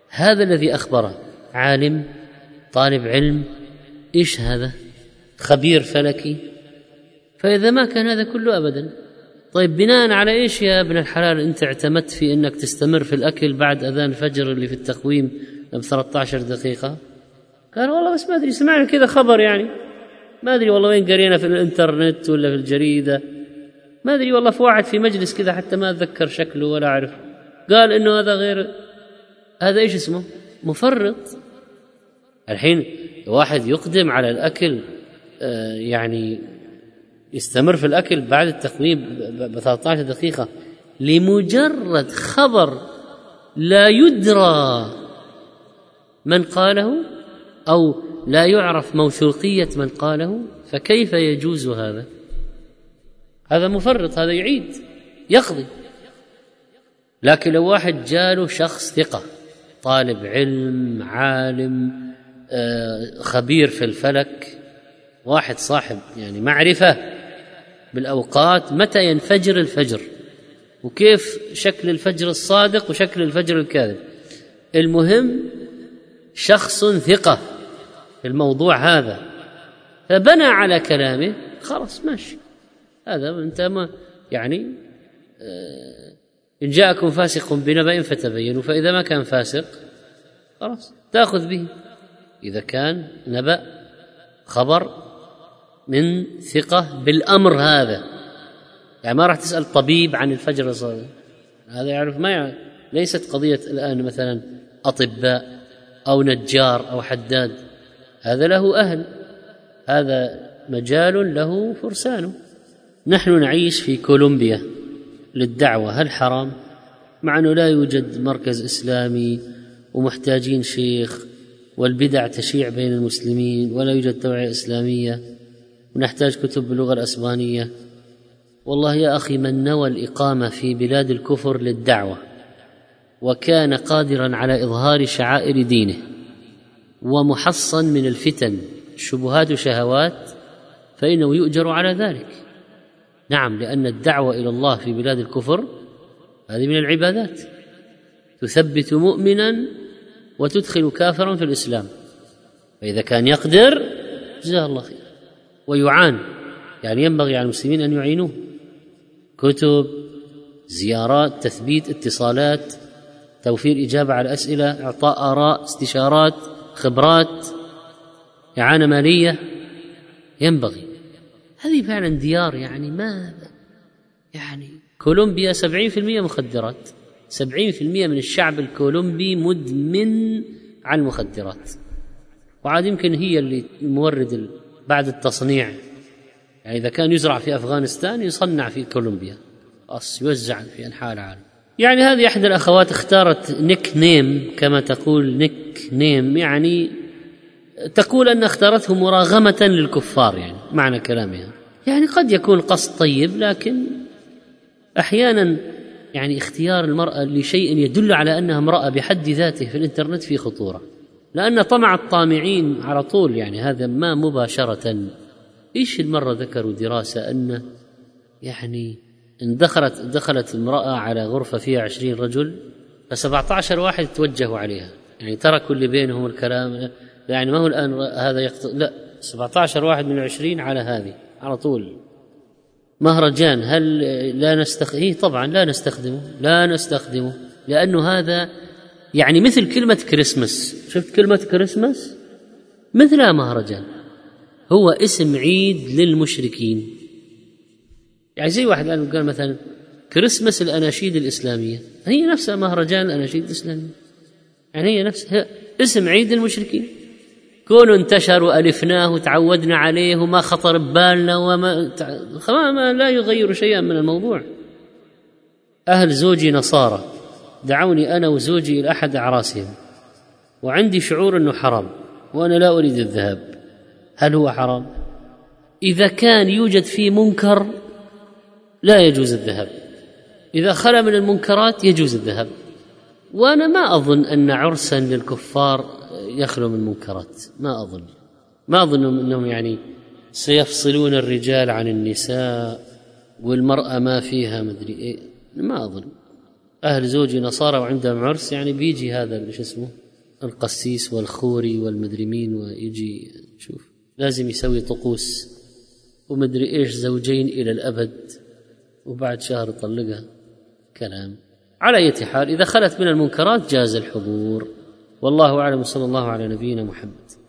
S2: هذا الذي أخبره عالم، طالب علم، إيش هذا؟ خبير فلكي. فإذا ما كان هذا كله أبدا، طيب بناء على إيش يا ابن الحلال أنت اعتمدت في أنك تستمر في الأكل بعد أذان الفجر اللي في التقويم بثلاثة عشر دقيقة؟ قال والله بس ما أدري، سمعنا كذا خبر يعني، ما أدري والله وين قرينا في الإنترنت ولا في الجريدة، ما أدري والله في واحد في مجلس كذا حتى ما أتذكر شكله ولا أعرف قال إنه هذا غير. هذا إيش اسمه؟ مفرط. الحين واحد يقدم على الأكل آه يعني يستمر في الأكل بعد التقويم ب ثلاثة عشر دقيقة لمجرد خبر لا يدرى من قاله أو لا يعرف موثوقية من قاله، فكيف يجوز هذا؟ هذا مفرط، هذا يعيد يقضي. لكن لو واحد جاله شخص ثقة، طالب علم، عالم، آه خبير في الفلك، واحد صاحب يعني معرفة بالأوقات، متى ينفجر الفجر وكيف شكل الفجر الصادق وشكل الفجر الكاذب، المهم شخص ثقة في الموضوع هذا، فبنى على كلامه، خلاص ماشي. هذا انت ما يعني آه إن جاءكم فاسق بنبأ فتبينوا، فإذا ما كان فاسق خلاص تأخذ به. إذا كان نبأ خبر من ثقة بالأمر هذا، يعني ما راح تسأل طبيب عن الفجر الصادق، هذا يعرف ما يعرف. ليست قضية الآن مثلا أطباء أو نجار أو حداد، هذا له أهل، هذا مجال له فرسانه. نحن نعيش في كولومبيا للدعوة، هل حرام؟ مع أنه لا يوجد مركز إسلامي ومحتاجين شيخ والبدع تشيع بين المسلمين ولا يوجد توعية إسلامية ونحتاج كتب باللغة الأسبانية. والله يا أخي، من نوى الإقامة في بلاد الكفر للدعوة وكان قادرا على إظهار شعائر دينه ومحصن من الفتن شبهات وشهوات فإنه يؤجر على ذلك. نعم، لأن الدعوة إلى الله في بلاد الكفر هذه من العبادات، تثبت مؤمنا وتدخل كافرا في الإسلام، فإذا كان يقدر جزاه الله خير. ويعان، يعني ينبغي على المسلمين أن يعينوه، كتب، زيارات، تثبيت اتصالات، توفير إجابة على أسئلة، إعطاء آراء، استشارات، خبرات، إعانة مالية، ينبغي. هذه فعلا ديار يعني ما يعني كولومبيا سبعين في المئة مخدرات، سبعين في المئة من الشعب الكولومبي مدمن على المخدرات، وعاد يمكن هي اللي مورد بعد التصنيع. يعني إذا كان يزرع في أفغانستان يصنع في كولومبيا، أص يوزع في أنحاء العالم. يعني هذه إحدى الأخوات اختارت نيك نيم، كما تقول نيك نيم، يعني تقول أن اختارته مراغمة للكفار، يعني معنى كلامها. يعني قد يكون قصد طيب، لكن أحيانا يعني اختيار المرأة لشيء يدل على أنها امرأة بحد ذاته في الإنترنت في خطورة، لأن طمع الطامعين على طول، يعني هذا ما مباشرة. إيش المرة ذكروا دراسة أن يعني إن دخلت دخلت امرأة على غرفة فيها عشرين رجل فسبعة عشر واحد توجهوا عليها، يعني تركوا اللي بينهم الكلام، يعني ما هو الآن هذا يقت... لا سبعة عشر واحد من عشرين على هذه على طول. مهرجان هل لا نستخدمه؟ إيه طبعا لا نستخدمه، لا نستخدمه لأنه هذا يعني مثل كلمة كريسمس. شفت كلمة كريسمس مثلها مهرجان، هو اسم عيد للمشركين. يعني زي واحد الآن قال مثلا كريسمس الأناشيد الإسلامية، هي نفسها مهرجان الأناشيد الإسلامية، يعني هي نفسها اسم عيد المشركين. كونوا انتشر وألفناه وتعودنا عليه وما خطر ببالنا وما ما لا يغير شيئا من الموضوع. أهل زوجي نصارى دعوني أنا وزوجي إلى أحد أعراسهم وعندي شعور أنه حرام وأنا لا أريد الذهاب. هل هو حرام؟ إذا كان يوجد فيه منكر لا يجوز الذهاب، إذا خلا من المنكرات يجوز الذهاب. وأنا ما أظن أن عرسا للكفار يخلو من منكرات، ما أظن ما أظن أنهم يعني سيفصلون الرجال عن النساء والمرأة ما فيها مدري إيه، ما أظن. أهل زوجي نصارى وعندهم عرس، يعني بيجي هذا شو اسمه القسيس والخوري والمدري مين، ويجي شوف لازم يسوي طقوس ومدري إيش، زوجين إلى الأبد، وبعد شهر طلقها. كلام. على أي حال إذا خلت من المنكرات جاز الحضور، والله أعلم. صلى الله على نبينا محمد.